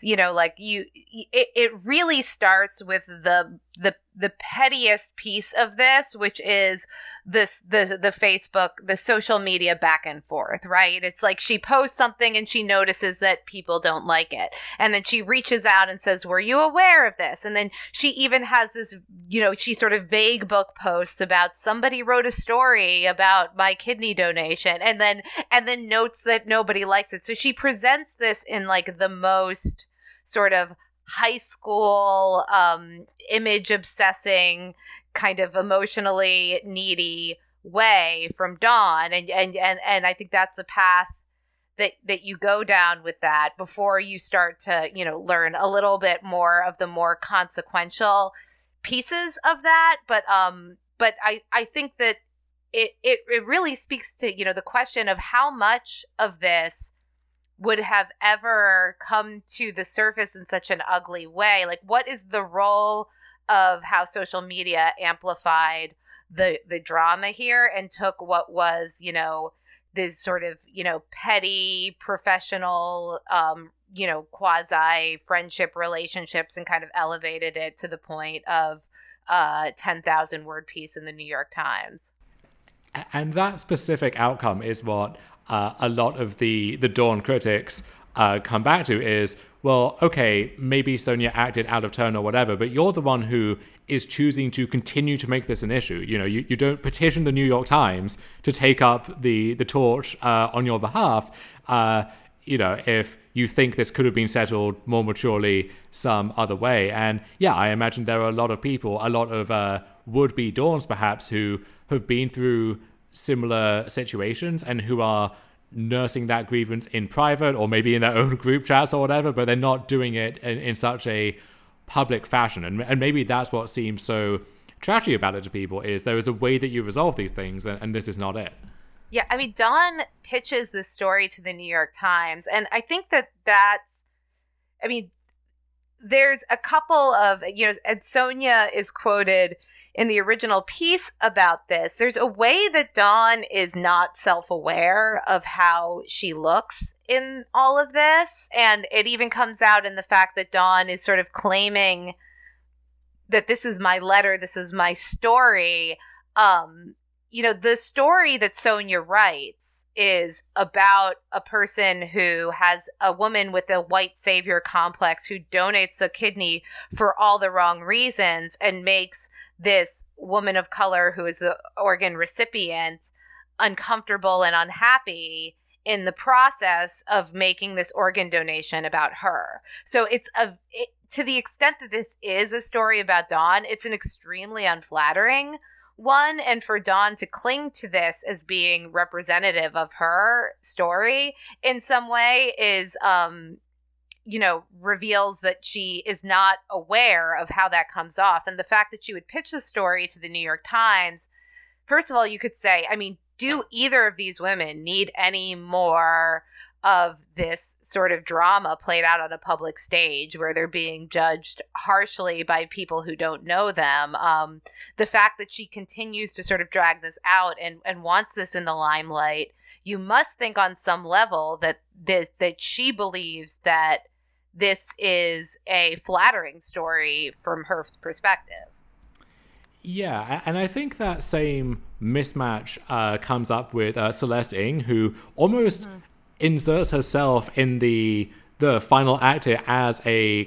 it really starts with the pettiest piece of this, which is the Facebook, the social media back and forth, right? It's like she posts something and she notices that people don't like it. And then she reaches out and says, were you aware of this? And then she even has this, she sort of vague book posts about somebody wrote a story about my kidney donation and then notes that nobody likes it. So she presents this in the most sort of high school, image obsessing, kind of emotionally needy way from Dawn, and I think that's a path that you go down with that before you start to learn a little bit more of the more consequential pieces of that. But I think that it really speaks to the question of how much of this would have ever come to the surface in such an ugly way. What is the role of how social media amplified the drama here and took what was, this sort of, petty professional, quasi friendship relationships and kind of elevated it to the point of 10,000 word piece in the New York Times. And that specific outcome is what a lot of the Dawn critics come back to is, well, okay, maybe Sonia acted out of turn or whatever, but you're the one who is choosing to continue to make this an issue. You don't petition the New York Times to take up the torch on your behalf. If you think this could have been settled more maturely some other way. And yeah, I imagine there are a lot of people, a lot of would-be Dawns perhaps, who have been through similar situations and who are nursing that grievance in private or maybe in their own group chats or whatever, but they're not doing it in such a public fashion. And maybe that's what seems so trashy about it to people, is there is a way that you resolve these things, and this is not it. Yeah, I mean, Dawn pitches this story to the New York Times, and I think there's a couple of, and Sonia is quoted in the original piece about this. There's a way that Dawn is not self-aware of how she looks in all of this. And it even comes out in the fact that Dawn is sort of claiming that this is my letter, this is my story. The story that Sonia writes is about a person who has a woman with a white savior complex who donates a kidney for all the wrong reasons and makes this woman of color who is the organ recipient uncomfortable and unhappy in the process of making this organ donation about her. So to the extent that this is a story about Dawn, it's an extremely unflattering one. And for Dawn to cling to this as being representative of her story in some way is, reveals that she is not aware of how that comes off. And the fact that she would pitch the story to the New York Times first of all, you could say, I mean, do either of these women need any more of this sort of drama played out on a public stage where they're being judged harshly by people who don't know them? The fact that she continues to sort of drag this out and wants this in the limelight, you must think on some level that she believes that this is a flattering story from her perspective. Yeah, and I think that same mismatch comes up with Celeste Ng, who almost inserts herself in the final act here as a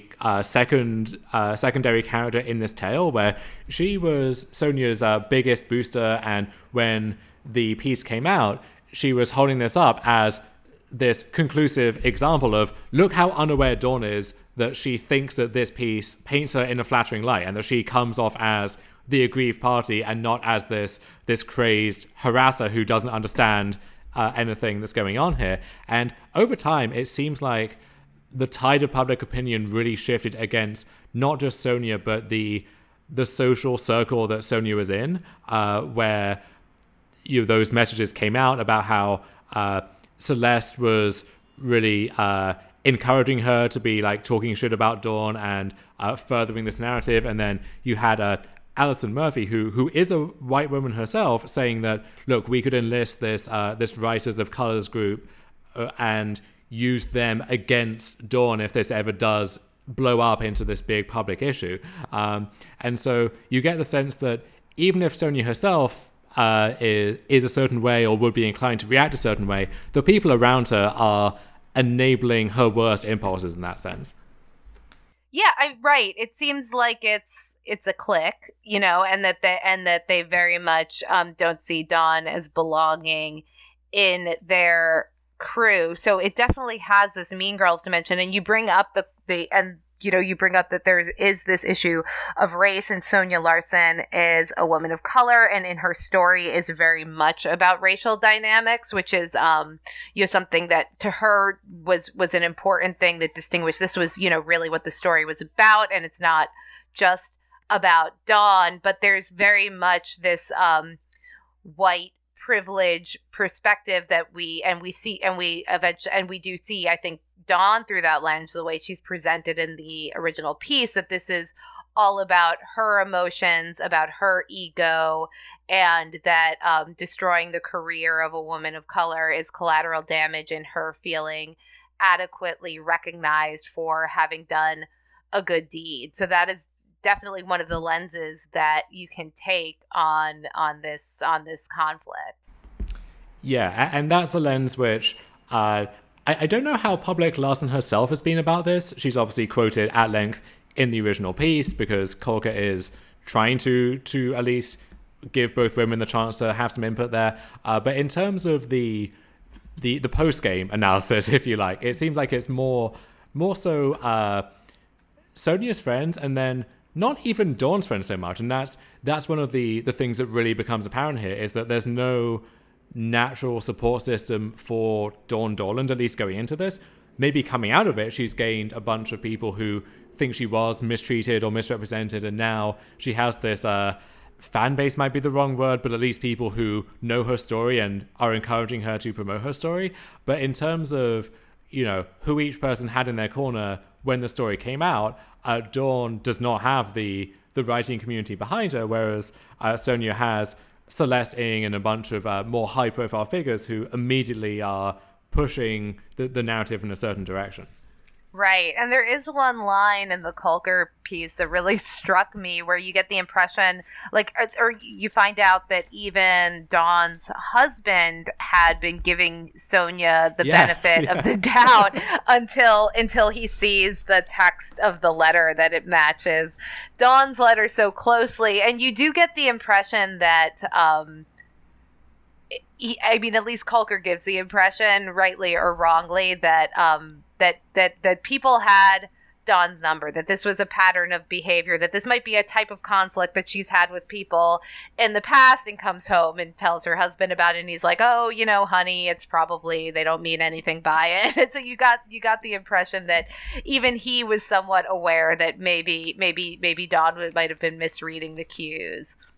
secondary character in this tale, where she was Sonia's biggest booster, and when the piece came out, she was holding this up as this conclusive example of, look how unaware Dawn is that she thinks that this piece paints her in a flattering light, and that she comes off as the aggrieved party and not as this crazed harasser who doesn't understand anything that's going on here. And over time, it seems like the tide of public opinion really shifted against not just Sonia, but the social circle that Sonia was in, where those messages came out about how Celeste was really encouraging her to be like talking shit about Dawn and furthering this narrative. And then you had Alison Murphy, who is a white woman herself, saying that, look, we could enlist this Writers of Colors group and use them against Dawn if this ever does blow up into this big public issue. And so you get the sense that even if Sonia herself is a certain way or would be inclined to react a certain way, the people around her are enabling her worst impulses in that sense. Yeah, right. It seems like it's a clique, and that they very much don't see Dawn as belonging in their crew. So it definitely has this Mean Girls dimension. And you bring up you bring up that there is this issue of race, and Sonia Larson is a woman of color, and in her story is very much about racial dynamics, which is something that to her was an important thing that distinguished. This was really what the story was about, and it's not just about Dawn, but there's very much this white privilege perspective that we do see, I think, Dawn through that lens, the way she's presented in the original piece, that this is all about her emotions, about her ego, and that destroying the career of a woman of color is collateral damage in her feeling adequately recognized for having done a good deed. So that is definitely one of the lenses that you can take on this conflict. Yeah, and that's a lens which I don't know how public Larson herself has been about this. She's obviously quoted at length in the original piece because Kolker is trying to at least give both women the chance to have some input there. But in terms of the post-game analysis, if you like, it seems like it's more so Sonia's friends, and then not even Dawn's friends so much. And that's one of the things that really becomes apparent here, is that there's no natural support system for Dawn Dorland, at least going into this. Maybe coming out of it, she's gained a bunch of people who think she was mistreated or misrepresented, and now she has this fan base, might be the wrong word, but at least people who know her story and are encouraging her to promote her story. But in terms of who each person had in their corner when the story came out, Dawn does not have the writing community behind her, whereas Sonia has Celeste Ng and a bunch of more high-profile figures who immediately are pushing the narrative in a certain direction. Right. And there is one line in the Kolker piece that really struck me where you get the impression, or you find out that even Dawn's husband had been giving Sonia the benefit of the doubt until he sees the text of the letter, that it matches Dawn's letter so closely. And you do get the impression that at least Kolker gives the impression, rightly or wrongly, that that people had Dawn's number, that this was a pattern of behavior, that this might be a type of conflict that she's had with people in the past, and comes home and tells her husband about it, and he's like, oh, honey, it's probably, they don't mean anything by it. And so you got the impression that even he was somewhat aware that maybe Dawn might have been misreading the cues.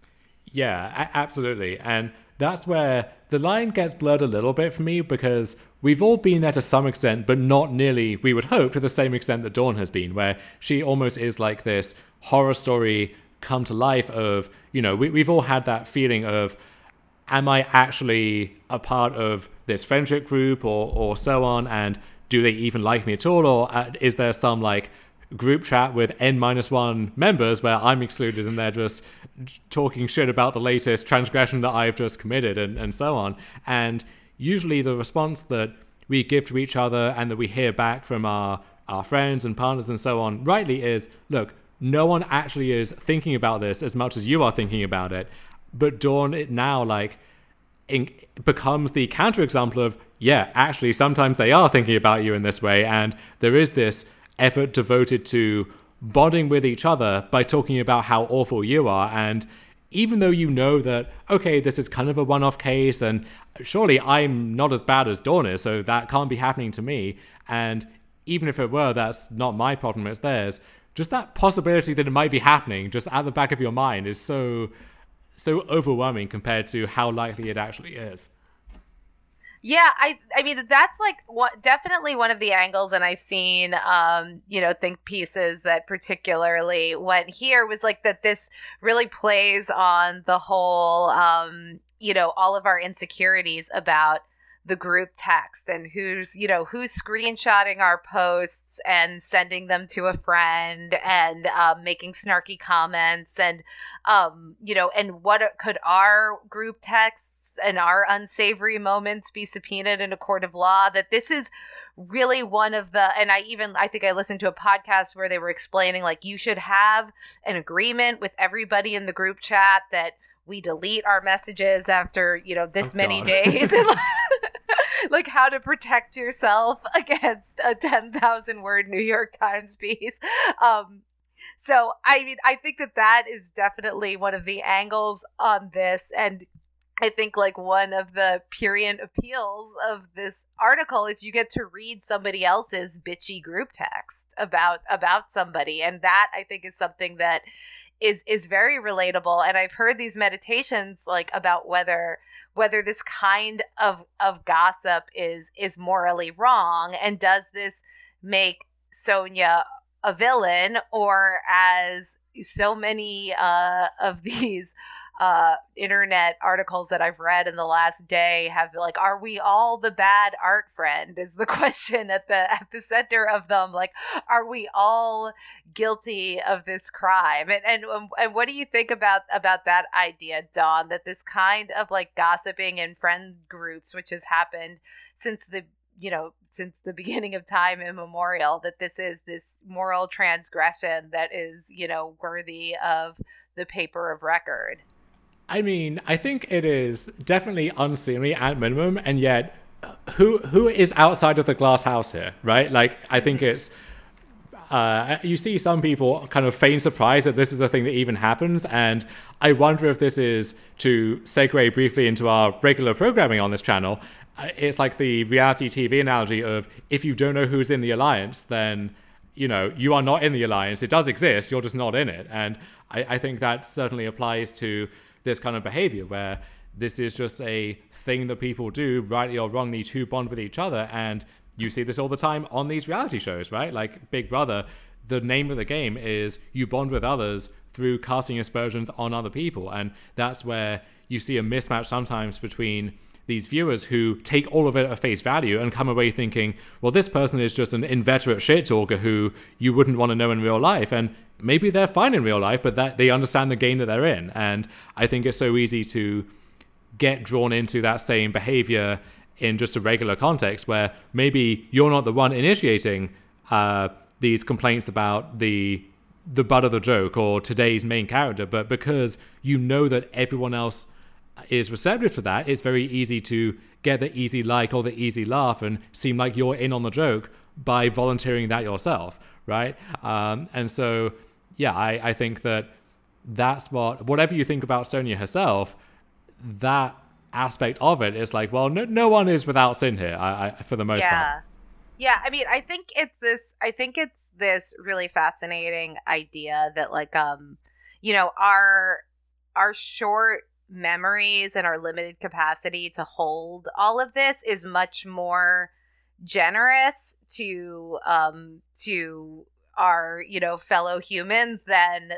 Yeah, absolutely. And that's where the line gets blurred a little bit for me, because we've all been there to some extent, but not nearly, we would hope, to the same extent that Dawn has been, where she almost is like this horror story come to life of, we've all had that feeling of, am I actually a part of this friendship group or so on? And do they even like me at all? Or is there some like group chat with N-1 members where I'm excluded and they're just talking shit about the latest transgression that I've just committed and so on? And usually the response that we give to each other and that we hear back from our friends and partners and so on rightly is, look, no one actually is thinking about this as much as you are thinking about it. But Dawn, it now becomes the counterexample of, yeah, actually sometimes they are thinking about you in this way, and there is this effort devoted to bonding with each other by talking about how awful you are. And even though you know that, okay, this is kind of a one-off case, and surely I'm not as bad as Dawn is, so that can't be happening to me, and even if it were, that's not my problem, it's theirs. Just that possibility that it might be happening just at the back of your mind is so overwhelming compared to how likely it actually is. Yeah, I mean that's like definitely one of the angles, and I've seen think pieces that particularly went here was like that this really plays on the whole all of our insecurities about the group text and who's screenshotting our posts and sending them to a friend and making snarky comments and and what could our group texts and our unsavory moments be subpoenaed in a court of law. That this is really one of the, and I think I listened to a podcast where they were explaining like you should have an agreement with everybody in the group chat that we delete our messages after this many days and like how to protect yourself against a 10,000 word New York Times piece. So I mean, I think that is definitely one of the angles on this. And I think like one of the prurient appeals of this article is you get to read somebody else's bitchy group text about somebody. And that I think is something that is very relatable. And I've heard these meditations like about whether this kind of gossip is morally wrong, and does this make Sonia a villain, or as so many of these internet articles that I've read in the last day have like, are we all the bad art friend is the question at the center of them. Like, are we all guilty of this crime? And what do you think about that idea, Dawn, that this kind of like gossiping in friend groups, which has happened since the beginning of time immemorial, that this is this moral transgression that is, worthy of the paper of record? I mean, I think it is definitely unseemly at minimum, and yet who is outside of the glass house here, right? Like, I think it's you see some people kind of feign surprise that this is a thing that even happens, and I wonder if this is, to segue briefly into our regular programming on this channel, it's like the reality TV analogy of, if you don't know who's in the alliance, then you are not in the alliance. It does exist, you're just not in it. And I think that certainly applies to this kind of behavior, where this is just a thing that people do, rightly or wrongly, to bond with each other. And you see this all the time on these reality shows, right? Like Big Brother, the name of the game is you bond with others through casting aspersions on other people. And that's where you see a mismatch sometimes between these viewers who take all of it at face value and come away thinking, well, this person is just an inveterate shit talker who you wouldn't want to know in real life. And maybe they're fine in real life, but that they understand the game that they're in. And I think it's so easy to get drawn into that same behavior in just a regular context, where maybe you're not the one initiating these complaints about the butt of the joke or today's main character, but because you know that everyone else is receptive to that, it's very easy to get the easy like or the easy laugh and seem like you're in on the joke by volunteering that yourself, right? And so, yeah, I think that's whatever you think about Sonia herself, that aspect of it is like, well, no one is without sin here, for the most part. Yeah, I mean, I think it's this really fascinating idea that like, our short memories and our limited capacity to hold all of this is much more generous to our fellow humans than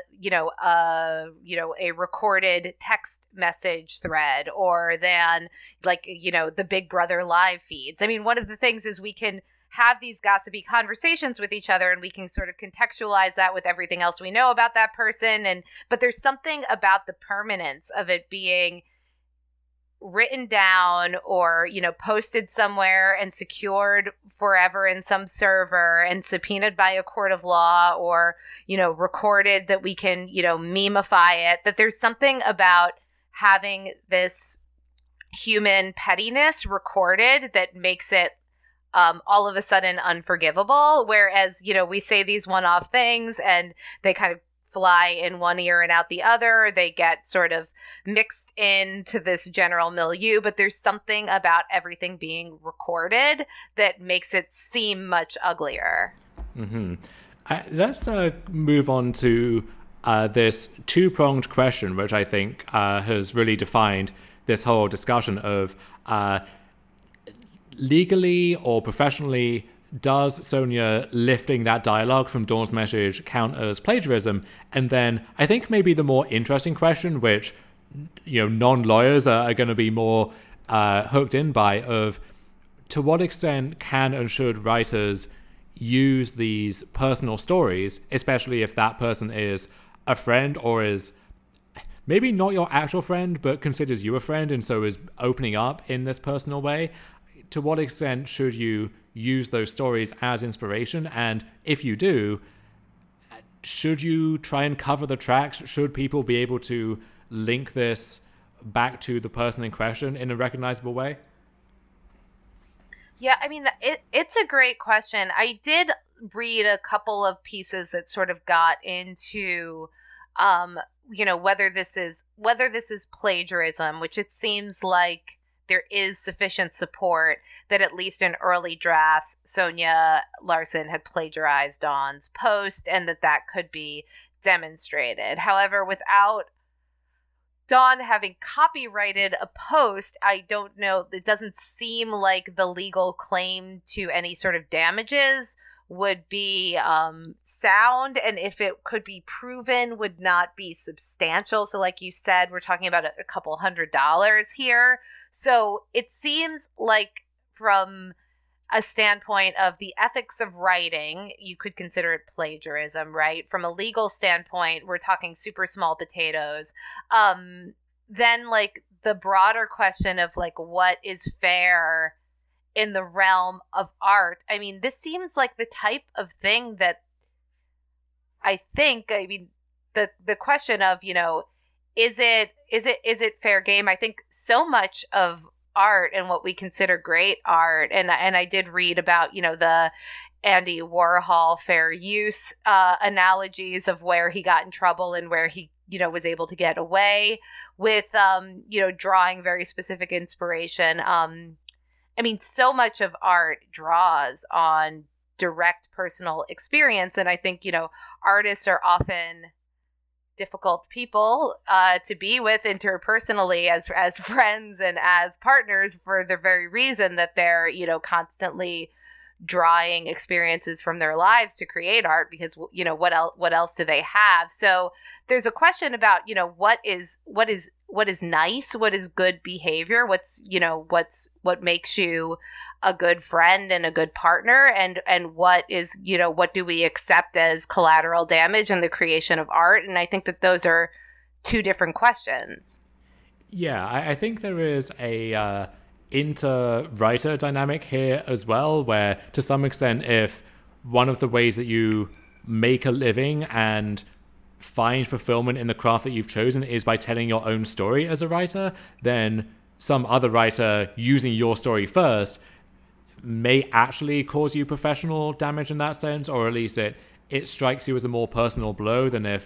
a recorded text message thread, or than like the Big Brother live feeds. I mean, one of the things is we can have these gossipy conversations with each other, and we can sort of contextualize that with everything else we know about that person. But there's something about the permanence of it being written down or, posted somewhere and secured forever in some server and subpoenaed by a court of law, or, recorded that we can, memeify it, that there's something about having this human pettiness recorded that makes it all of a sudden unforgivable. Whereas, we say these one-off things and they kind of fly in one ear and out the other. They get sort of mixed into this general milieu, but there's something about everything being recorded that makes it seem much uglier. Mm-hmm. Let's move on to this two-pronged question, which I think has really defined this whole discussion of legally or professionally, does Sonia lifting that dialogue from Dawn's message count as plagiarism? And then I think maybe the more interesting question, which non-lawyers are going to be more hooked in by, of to what extent can and should writers use these personal stories, especially if that person is a friend or is maybe not your actual friend but considers you a friend and so is opening up in this personal way. To what extent should you use those stories as inspiration? And if you do, should you try and cover the tracks? Should people be able to link this back to the person in question in a recognizable way? Yeah, I mean, it's a great question. I did read a couple of pieces that sort of got into whether this is plagiarism, which it seems like there is sufficient support that at least in early drafts, Sonia Larson had plagiarized Dawn's post, and that could be demonstrated. However, without Dawn having copyrighted a post, I don't know, it doesn't seem like the legal claim to any sort of damages would be sound, and if it could be proven, would not be substantial. So like you said, we're talking about a couple $100 here. So it seems like from a standpoint of the ethics of writing, you could consider it plagiarism, right? From a legal standpoint, we're talking super small potatoes. Then like the broader question of like what is fair in the realm of art. I mean, this seems like the type of thing that the question of, is it fair game? I think so much of art and what we consider great art, and I did read about, the Andy Warhol fair use analogies of where he got in trouble and where he, was able to get away with, drawing very specific inspiration. I mean, so much of art draws on direct personal experience. And I think, artists are often difficult people to be with interpersonally as friends and as partners for the very reason that they're, constantly drawing experiences from their lives to create art, because, what else do they have? So there's a question about, what is nice, what is good behavior, what makes you a good friend and a good partner, and what is, what do we accept as collateral damage in the creation of art? And I think that those are two different questions. Yeah, I think there is a inter-writer dynamic here as well, where to some extent, if one of the ways that you make a living and find fulfillment in the craft that you've chosen is by telling your own story as a writer, then some other writer using your story first may actually cause you professional damage in that sense, or at least it strikes you as a more personal blow than if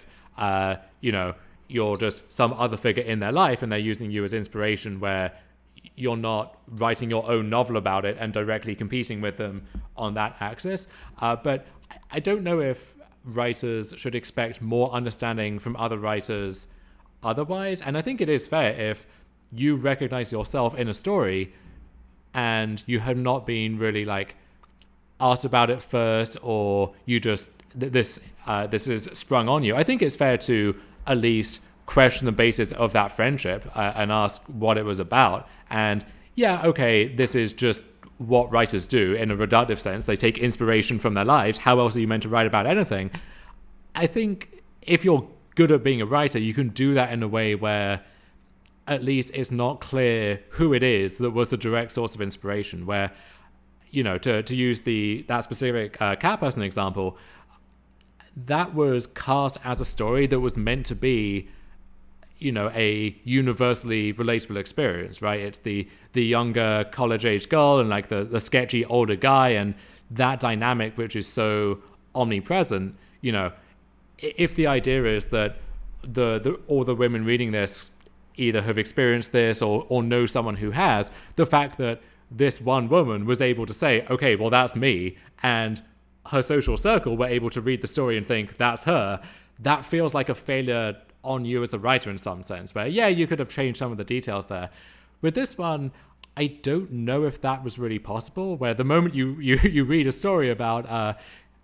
you're just some other figure in their life and they're using you as inspiration, where you're not writing your own novel about it and directly competing with them on that axis. But I don't know if writers should expect more understanding from other writers otherwise. And I think it is fair if you recognize yourself in a story and you have not been really like asked about it first, or you just this is sprung on you. I think it's fair to at least question the basis of that friendship and ask what it was about. And yeah, okay, this is just what writers do in a reductive sense. They take inspiration from their lives. How else are you meant to write about anything? I think if you're good at being a writer, you can do that in a way where at least it's not clear who it is that was the direct source of inspiration, where, you know, to use that specific cat person example, that was cast as a story that was meant to be, you know, a universally relatable experience, right? It's the younger college-age girl and like the sketchy older guy, and that dynamic which is so omnipresent. You know, if the idea is that all the women reading this either have experienced this or know someone who has, the fact that this one woman was able to say, okay, well, that's me, and her social circle were able to read the story and think that's her, that feels like a failure on you as a writer in some sense, where, yeah, you could have changed some of the details there. With this one, I don't know if that was really possible, where the moment you read a story about,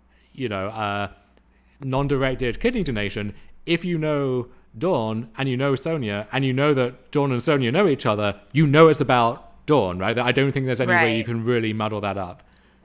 non-directed kidney donation, if you know Dawn and you know Sonia and you know that Dawn and Sonia know each other, you know it's about Dawn, right? I don't think there's any way you can really muddle that up.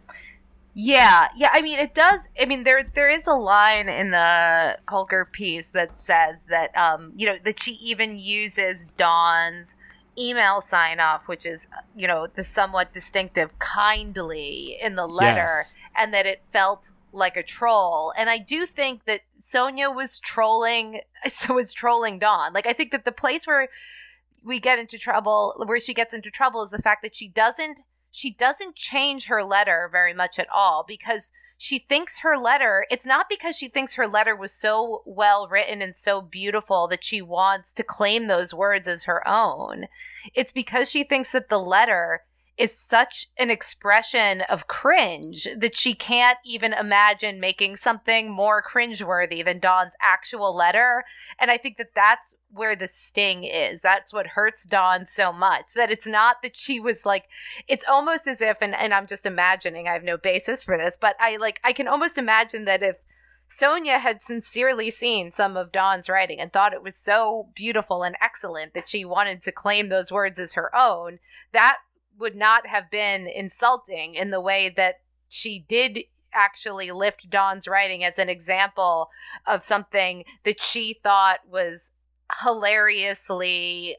Yeah. I mean, it does. I mean, there is a line in the Colker piece that says that, that she even uses Dawn's email sign off, which is, you know, the somewhat distinctive kindly in the letter, yes, and that it felt like a troll. And I do think that Sonia was trolling Dawn. Like, I think that the place where she gets into trouble is the fact that she doesn't change her letter very much at all, because she thinks her letter, it's not because she thinks her letter was so well written and so beautiful that she wants to claim those words as her own. It's because she thinks that the letter is such an expression of cringe that she can't even imagine making something more cringeworthy than Dawn's actual letter. And I think that that's where the sting is. That's what hurts Dawn so much, that it's not that she was like, it's almost as if, and I'm just imagining, I have no basis for this, but I can almost imagine that if Sonia had sincerely seen some of Dawn's writing and thought it was so beautiful and excellent that she wanted to claim those words as her own, that would not have been insulting in the way that she did actually lift Dawn's writing as an example of something that she thought was hilariously,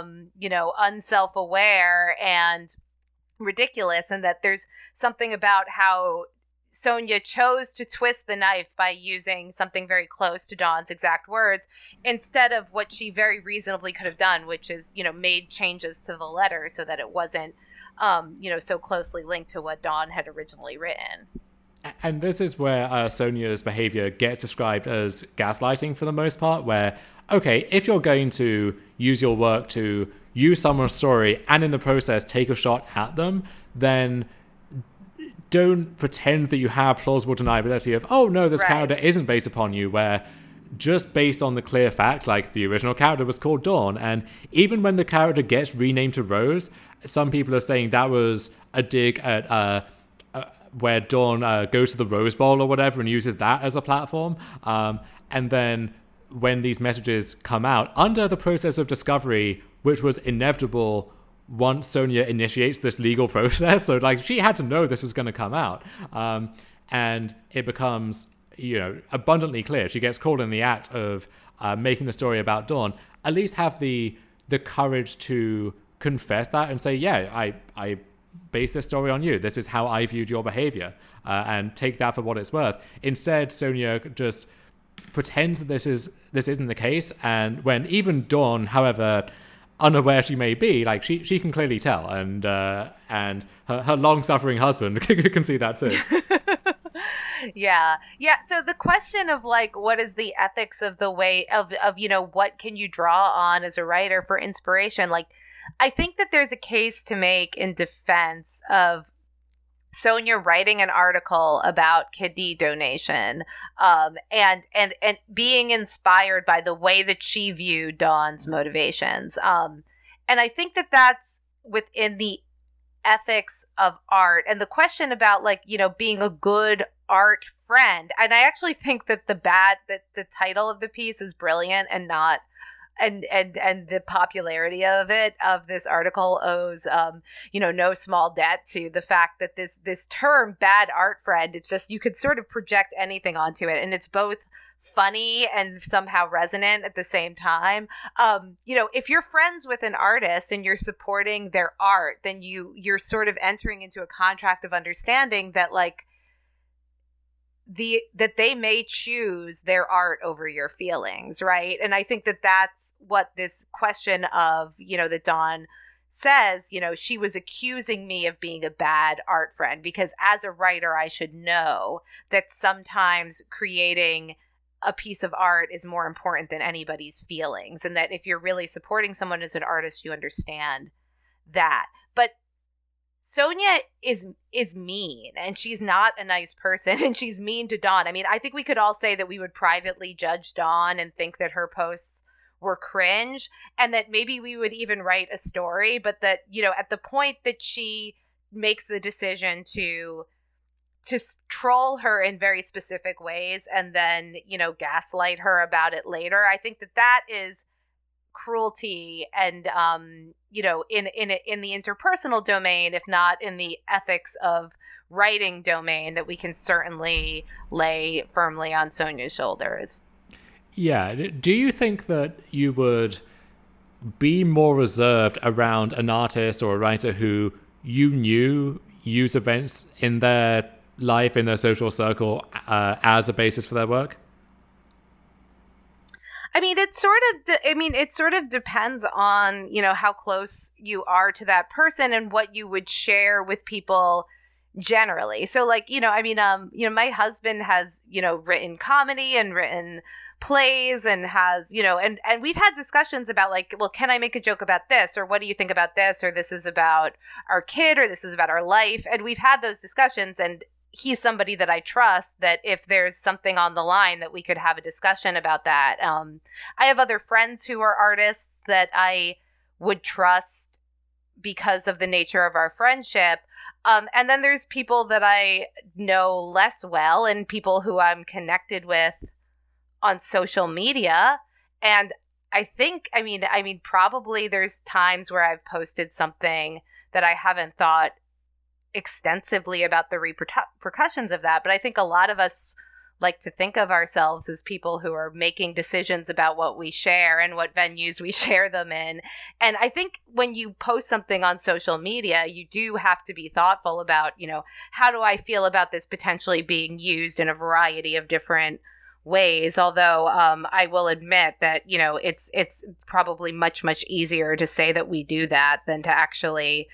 unself-aware and ridiculous, and that there's something about how Sonia chose to twist the knife by using something very close to Dawn's exact words instead of what she very reasonably could have done, which is, made changes to the letter so that it wasn't so closely linked to what Dawn had originally written. And this is where Sonia's behavior gets described as gaslighting for the most part, where, okay, if you're going to use your work to use someone's story and in the process take a shot at them, then don't pretend that you have plausible deniability of, oh no, this character isn't based upon you, where just based on the clear fact, like the original character was called Dawn, and even when the character gets renamed to Rose, some people are saying that was a dig at where Dawn goes to the Rose Bowl or whatever and uses that as a platform. And then when these messages come out under the process of discovery, which was inevitable once Sonia initiates this legal process, so like she had to know this was going to come out, and it becomes abundantly clear. She gets caught in the act of making the story about Dawn. At least have the courage to confess that and say, yeah, I base this story on you. This is how I viewed your behavior, and take that for what it's worth. Instead, Sonia just pretends that this isn't the case, and when even Dawn, however unaware she may be, like she can clearly tell, and her long-suffering husband can see that too. Yeah. So the question of like, what is the ethics of the way of what can you draw on as a writer for inspiration? Like, I think that there's a case to make in defense of Sonia writing an article about kidney donation, and being inspired by the way that she viewed Dawn's motivations. And I think that that's within the ethics of art, and the question about, like, you know, being a good art friend. And I actually think that the title of the piece is brilliant, and not and the popularity of this article owes no small debt to the fact that this term bad art friend, it's just, you could sort of project anything onto it, and it's both funny and somehow resonant at the same time. If you're friends with an artist and you're supporting their art, then you're sort of entering into a contract of understanding that, like, that they may choose their art over your feelings, right? And I think that that's what this question of, that Dawn says, she was accusing me of being a bad art friend, because as a writer, I should know that sometimes creating a piece of art is more important than anybody's feelings. And that if you're really supporting someone as an artist, you understand that. But Sonia is mean, and she's not a nice person, and she's mean to Dawn. I mean, I think we could all say that we would privately judge Dawn and think that her posts were cringe, and that maybe we would even write a story, but that, at the point that she makes the decision to troll her in very specific ways and then, gaslight her about it later, I think that is cruelty, and in the interpersonal domain, if not in the ethics of writing domain, that we can certainly lay firmly on Sonia's shoulders. Yeah. Do you think that you would be more reserved around an artist or a writer who you knew use events in their life, in their social circle, as a basis for their work? I mean, it sort of depends on, how close you are to that person and what you would share with people generally. So, like, my husband has, written comedy and written plays, and has, and we've had discussions about, like, well, can I make a joke about this? Or what do you think about this? Or this is about our kid, or this is about our life. And we've had those discussions, and he's somebody that I trust, that if there's something on the line, that we could have a discussion about that. I have other friends who are artists that I would trust because of the nature of our friendship. And then there's people that I know less well, and people who I'm connected with on social media. And I think, probably there's times where I've posted something that I haven't thought extensively about the repercussions of that. But I think a lot of us like to think of ourselves as people who are making decisions about what we share and what venues we share them in. And I think when you post something on social media, you do have to be thoughtful about, how do I feel about this potentially being used in a variety of different ways. Although I will admit that, it's probably much, much easier to say that we do that than to actually,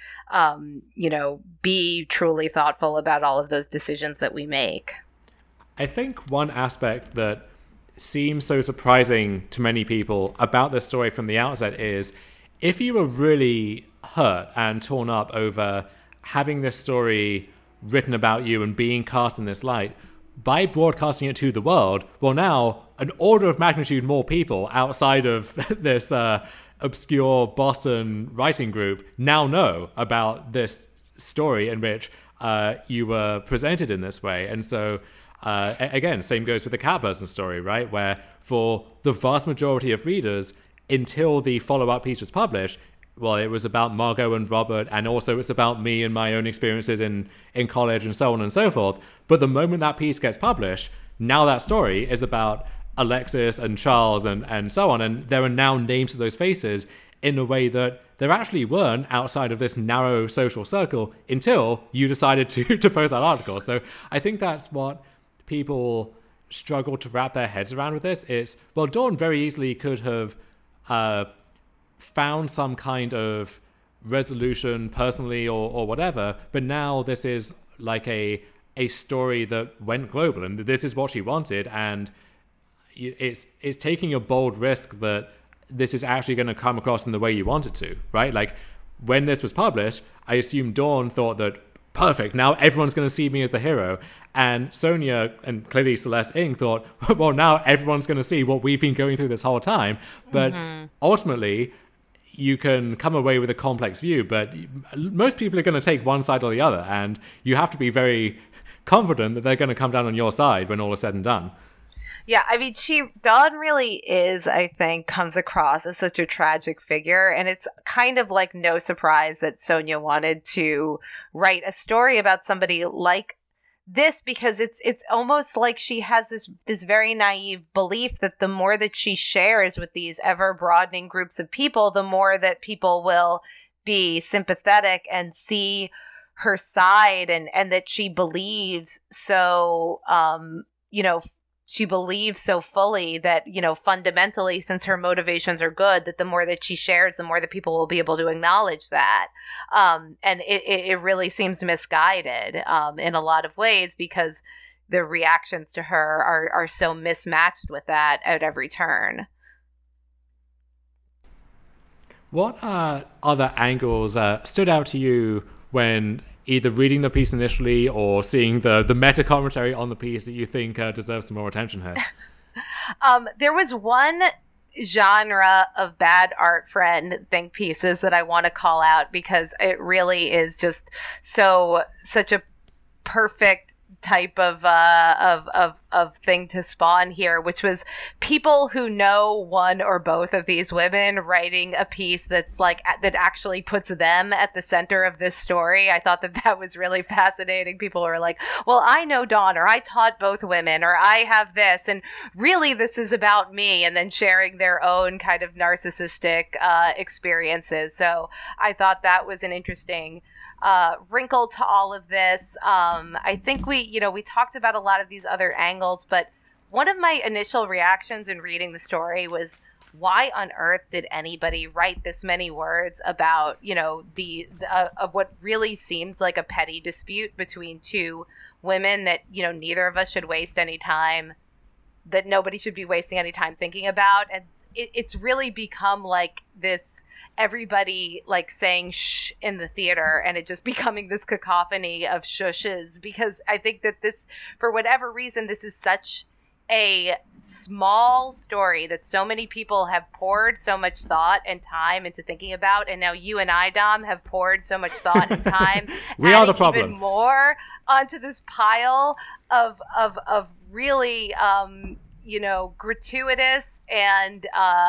be truly thoughtful about all of those decisions that we make. I think one aspect that seems so surprising to many people about this story from the outset is, if you were really hurt and torn up over having this story written about you and being cast in this light, by broadcasting it to the world, well, now an order of magnitude more people outside of this obscure Boston writing group now know about this story in which you were presented in this way. And so, again, same goes with the Catperson story, right? Where for the vast majority of readers, until the follow-up piece was published, well, it was about Margot and Robert, and also it's about me and my own experiences in college and so on and so forth. But the moment that piece gets published, now that story is about Alexis and Charles and so on. And there are now names to those faces in a way that there actually weren't outside of this narrow social circle until you decided to post that article. So I think that's what people struggle to wrap their heads around with this. It's, well, Dawn very easily could have found some kind of resolution personally or whatever, but now this is like a story that went global, and this is what she wanted, and it's taking a bold risk that this is actually going to come across in the way you want it to, right? Like, when this was published, I assume Dawn thought that perfect, now everyone's going to see me as the hero. And Sonia and clearly Celeste Ng thought, well, now everyone's going to see what we've been going through this whole time. But ultimately, you can come away with a complex view, but most people are going to take one side or the other, and you have to be very confident that they're going to come down on your side when all is said and done. Yeah, I mean, Dawn really is, I think, comes across as such a tragic figure, and it's kind of like no surprise that Sonia wanted to write a story about somebody like this, because it's almost like she has this very naive belief that the more that she shares with these ever broadening groups of people, the more that people will be sympathetic and see her side, and that she believes so, she believes so fully that, fundamentally, since her motivations are good, that the more that she shares, the more that people will be able to acknowledge that. And it really seems misguided in a lot of ways, because the reactions to her are so mismatched with that at every turn. What other angles stood out to you when either reading the piece initially or seeing the meta commentary on the piece that you think deserves some more attention here? There was one genre of bad art friend think pieces that I want to call out, because it really is just such a perfect type of thing to spawn here, which was people who know one or both of these women writing a piece that's like that actually puts them at the center of this story. I thought that was really fascinating. People were like, well, I know Dawn, or I taught both women, or I have this, and really this is about me, and then sharing their own kind of narcissistic experiences. So I thought that was an interesting wrinkle to all of this. I think we talked about a lot of these other angles, but one of my initial reactions in reading the story was, why on earth did anybody write this many words about, of what really seems like a petty dispute between two women that, neither of us should waste any time, that nobody should be wasting any time thinking about. And it's really become like this, everybody like saying shh in the theater, and it just becoming this cacophony of shushes, because I think that this, for whatever reason, this is such a small story that so many people have poured so much thought and time into thinking about, and now you and I, Dom, have poured so much thought and time we are the problem, even more onto this pile of really gratuitous and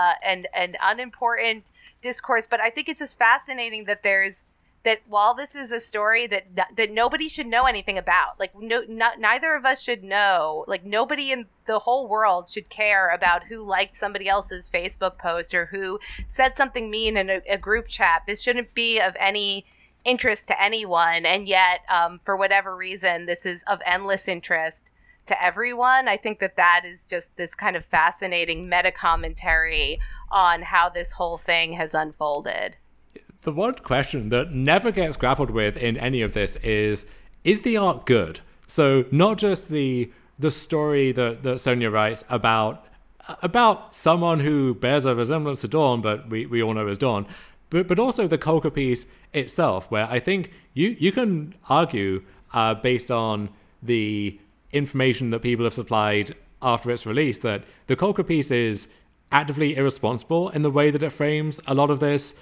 unimportant discourse. But I think it's just fascinating that while this is a story that nobody should know anything about, like neither of us should know, like nobody in the whole world should care about who liked somebody else's Facebook post or who said something mean in a group chat. This shouldn't be of any interest to anyone, and yet for whatever reason this is of endless interest to everyone. I think that is just this kind of fascinating meta commentary on how this whole thing has unfolded. The one question that never gets grappled with in any of this is the art good? So not just the story that Sonia writes about someone who bears a resemblance to Dawn, but we all know as Dawn, but also the Kolker piece itself, where I think you can argue based on the information that people have supplied after its release that the Kolker piece is actively irresponsible in the way that it frames a lot of this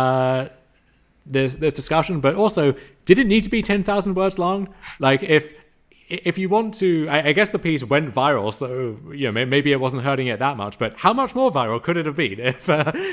this discussion, but also, did it need to be 10,000 words long? Like, if you want to, I guess the piece went viral, so maybe it wasn't hurting it that much. But how much more viral could it have been if?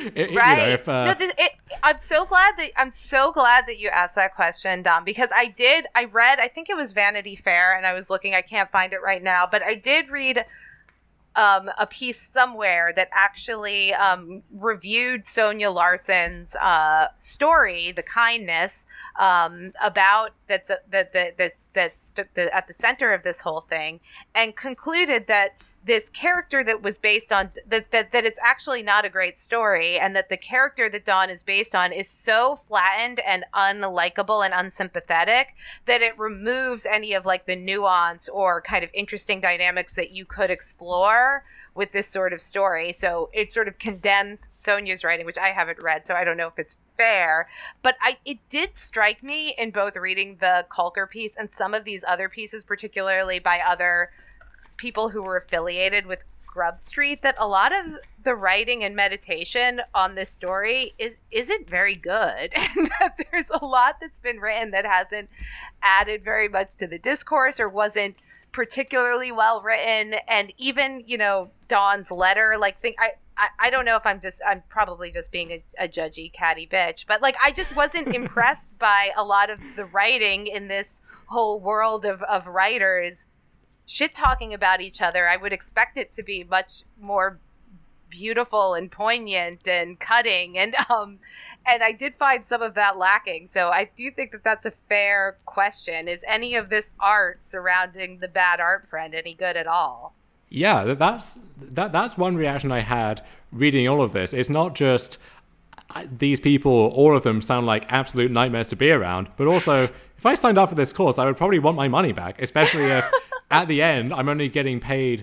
I'm so glad that you asked that question, Dom, because I read, I think it was Vanity Fair, and I was looking, I can't find it right now, but I did read a piece somewhere that actually reviewed Sonia Larson's story, The Kindness, about that's at the center of this whole thing, and concluded that this character that was based on that it's actually not a great story, and that the character that Dawn is based on is so flattened and unlikable and unsympathetic that it removes any of like the nuance or kind of interesting dynamics that you could explore with this sort of story. So it sort of condemns Sonia's writing, which I haven't read, so I don't know if it's fair. But it did strike me in both reading the Culker piece and some of these other pieces, particularly by other people who were affiliated with Grub Street, that a lot of the writing and meditation on this story isn't very good, and that there's a lot that's been written that hasn't added very much to the discourse or wasn't particularly well written. And even, you know, Dawn's letter, like, I don't know if I'm probably just being a judgy catty bitch, but like, I just wasn't impressed by a lot of the writing in this whole world of writers shit talking about each other. I would expect it to be much more beautiful and poignant and cutting, and I did find some of that lacking. So I do think that that's a fair question. Is any of this art surrounding the bad art friend any good at all? Yeah, that's one reaction I had reading all of this. It's not just these people, all of them sound like absolute nightmares to be around, but also, if I signed up for this course, I would probably want my money back, especially if at the end I'm only getting paid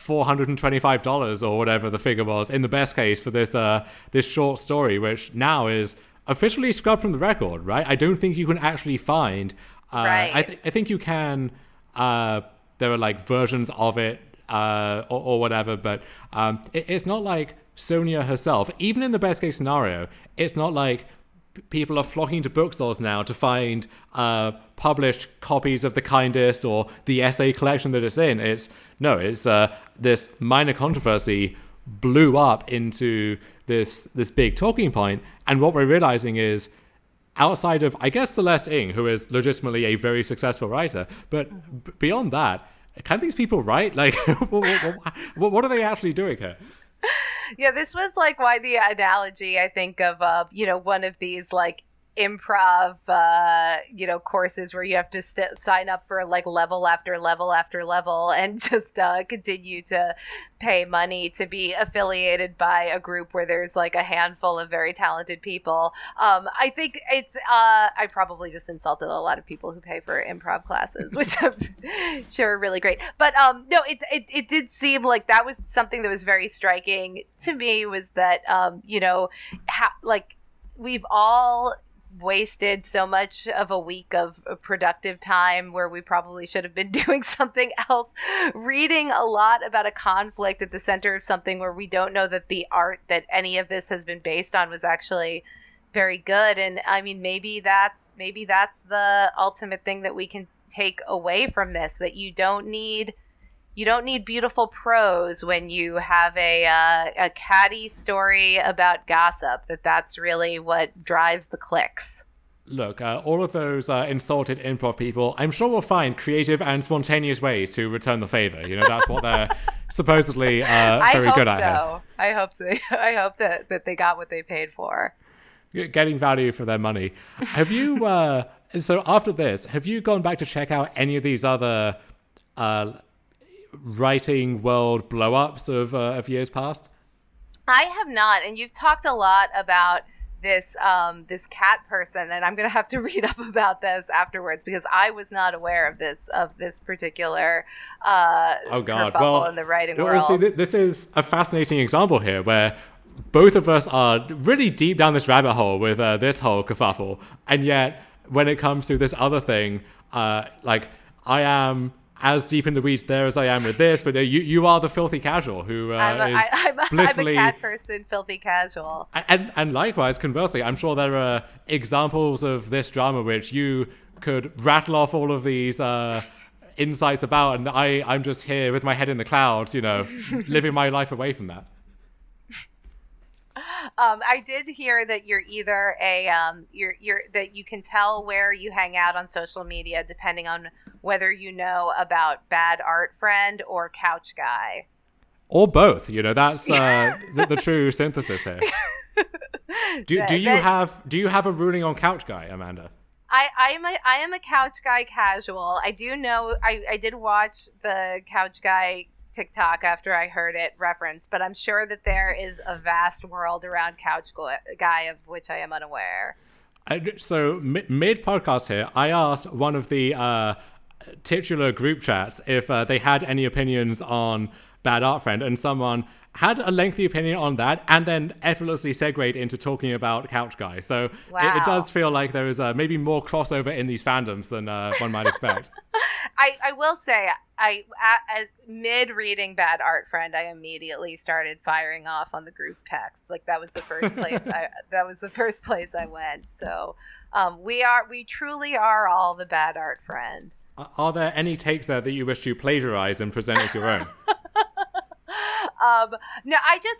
$425 or whatever the figure was, in the best case, for this short story, which now is officially scrubbed from the record, right? I don't think you can actually find... Right. I think you can... there are like versions of it or whatever, but it's not like Sonia herself, even in the best case scenario, it's not like people are flocking to bookstores now to find published copies of The Kindest or the essay collection that it's in. It's this minor controversy blew up into this big talking point, and what we're realizing is, outside of, I guess, Celeste Ng, who is legitimately a very successful writer, but beyond that, can these people write? Like, what are they actually doing here? Yeah, this was like why the analogy, I think, of one of these like improv courses where you have to sign up for like level after level after level and just continue to pay money to be affiliated by a group where there's like a handful of very talented people. I think it's I probably just insulted a lot of people who pay for improv classes, which I'm sure are really great. But no, it did seem like that was something that was very striking to me, was that we've all wasted so much of a week of productive time where we probably should have been doing something else, reading a lot about a conflict at the center of something where we don't know that the art that any of this has been based on was actually very good. And I mean, maybe that's the ultimate thing that we can take away from this, that you don't need beautiful prose when you have a catty story about gossip. That's really what drives the clicks. Look, all of those insulted improv people, I'm sure will find creative and spontaneous ways to return the favor. You know, that's what they're supposedly very good at. I hope so. I hope that they got what they paid for. Getting value for their money. Have you, so after this, have you gone back to check out any of these other writing world blow-ups of years past? I have not, and you've talked a lot about this cat person, and I'm going to have to read up about this afterwards, because I was not aware of this particular kerfuffle in the writing world. See, this is a fascinating example here where both of us are really deep down this rabbit hole with this whole kerfuffle, and yet when it comes to this other thing, like, I am as deep in the weeds there as I am with this, but you are the filthy casual who I'm blissfully... I'm a cat person, filthy casual. And likewise, conversely, I'm sure there are examples of this drama which you could rattle off all of these insights about, and I'm just here with my head in the clouds, living my life away from that. I did hear that you're either that you can tell where you hang out on social media depending on whether you know about Bad Art Friend or Couch Guy. Or both, that's the true synthesis here. Do you have a ruling on Couch Guy, Amanda? I am a Couch Guy casual. I do know I did watch the Couch Guy TikTok after I heard it referenced, but I'm sure that there is a vast world around Couch Guy of which I am unaware. So mid-podcast here, I asked one of the titular group chats if they had any opinions on Bad Art Friend, and someone had a lengthy opinion on that and then effortlessly segued into talking about Couch Guy. So it does feel like there is maybe more crossover in these fandoms than one might expect. I will say, mid reading Bad Art Friend, I immediately started firing off on the group text. Like that was the first place I went. So we truly are all the Bad Art Friend. Are there any takes there that you wish to plagiarize and present as your own? No,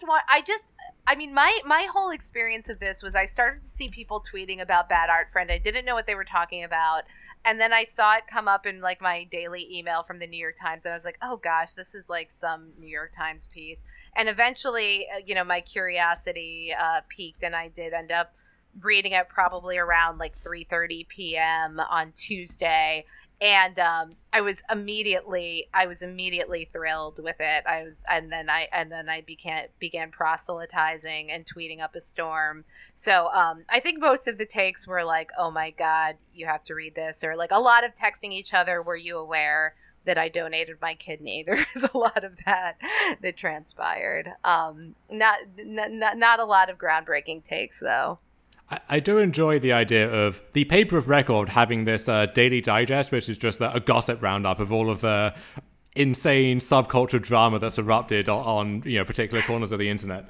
my whole experience of this was I started to see people tweeting about Bad Art Friend. I didn't know what they were talking about. And then I saw it come up in like my daily email from the New York Times. And I was like, oh gosh, this is like some New York Times piece. And eventually, my curiosity peaked, and I did end up reading it probably around like 3:30 p.m. on Tuesday. And I was immediately thrilled with it. And then I began proselytizing and tweeting up a storm. So I think most of the takes were like, "Oh my God, you have to read this," or like a lot of texting each other. Were you aware that I donated my kidney? There was a lot of that transpired. Not a lot of groundbreaking takes though. I do enjoy the idea of the paper of record having this daily digest, which is just a gossip roundup of all of the insane subculture drama that's erupted on particular corners of the internet.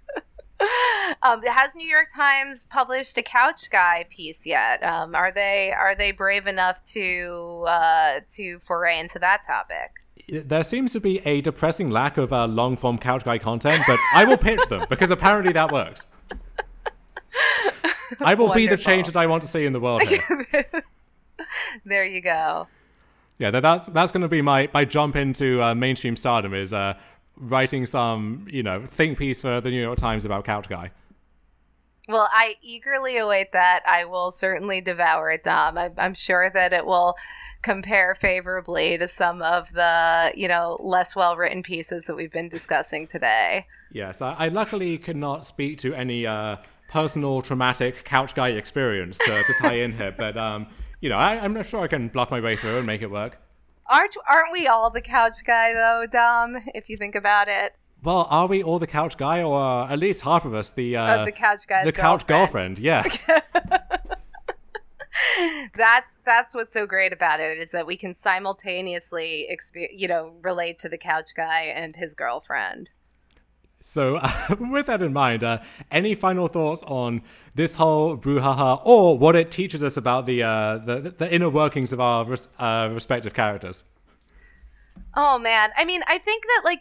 Has New York Times published a Couch Guy piece yet? Are they brave enough to foray into that topic? There seems to be a depressing lack of long form Couch Guy content, but I will pitch them because apparently that works. I will be the change that I want to see in the world here. There you go. Yeah, that's going to be my jump into mainstream stardom is writing some, think piece for the New York Times about Couch Guy. Well, I eagerly await that. I will certainly devour it, Dom. I'm sure that it will compare favorably to some of the, less well-written pieces that we've been discussing today. Yes, I luckily could not speak to any personal traumatic Couch Guy experience to tie in here, but I'm not sure I can bluff my way through and make it work. Aren't we all the Couch Guy though, Dom? If you think about it. Well, are we all the Couch Guy, or at least half of us the Couch Guy's the Couch girlfriend? Yeah. That's what's so great about it, is that we can simultaneously relate to the Couch Guy and his girlfriend. So, with that in mind, any final thoughts on this whole brouhaha, or what it teaches us about the inner workings of our respective characters? Oh man, I think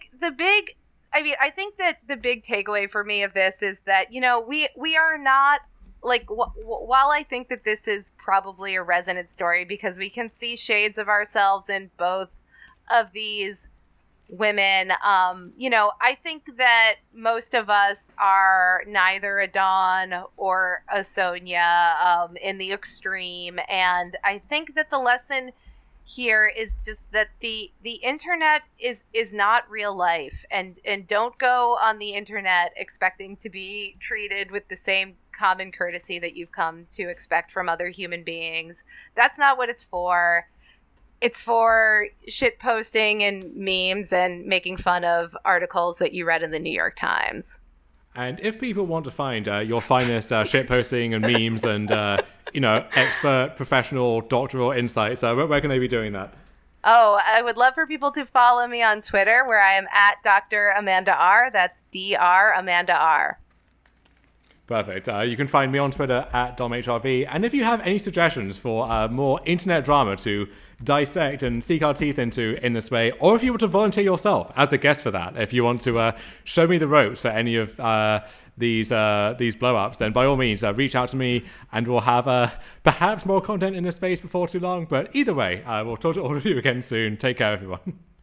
that the big takeaway for me of this is that we are not like while I think that this is probably a resonant story because we can see shades of ourselves in both of these women, I think that most of us are neither a Dawn or a Sonia in the extreme, and I think that the lesson here is just that the internet is not real life, and don't go on the internet expecting to be treated with the same common courtesy that you've come to expect from other human beings. That's not what it's for. It's for shit posting and memes and making fun of articles that you read in the New York Times. And if people want to find your finest shit posting and memes and expert, professional, doctoral insights, where can they be doing that? Oh, I would love for people to follow me on Twitter, where I am at Dr. Amanda R. That's Dr. Amanda R. Perfect. You can find me on Twitter at DomHRV. And if you have any suggestions for more internet drama to dissect and seek our teeth into in this way, or if you want to volunteer yourself as a guest for that, if you want to show me the ropes for any of these blow-ups, then by all means reach out to me and we'll have perhaps more content in this space before too long. But either way, we'll talk to all of you again soon. Take care, everyone.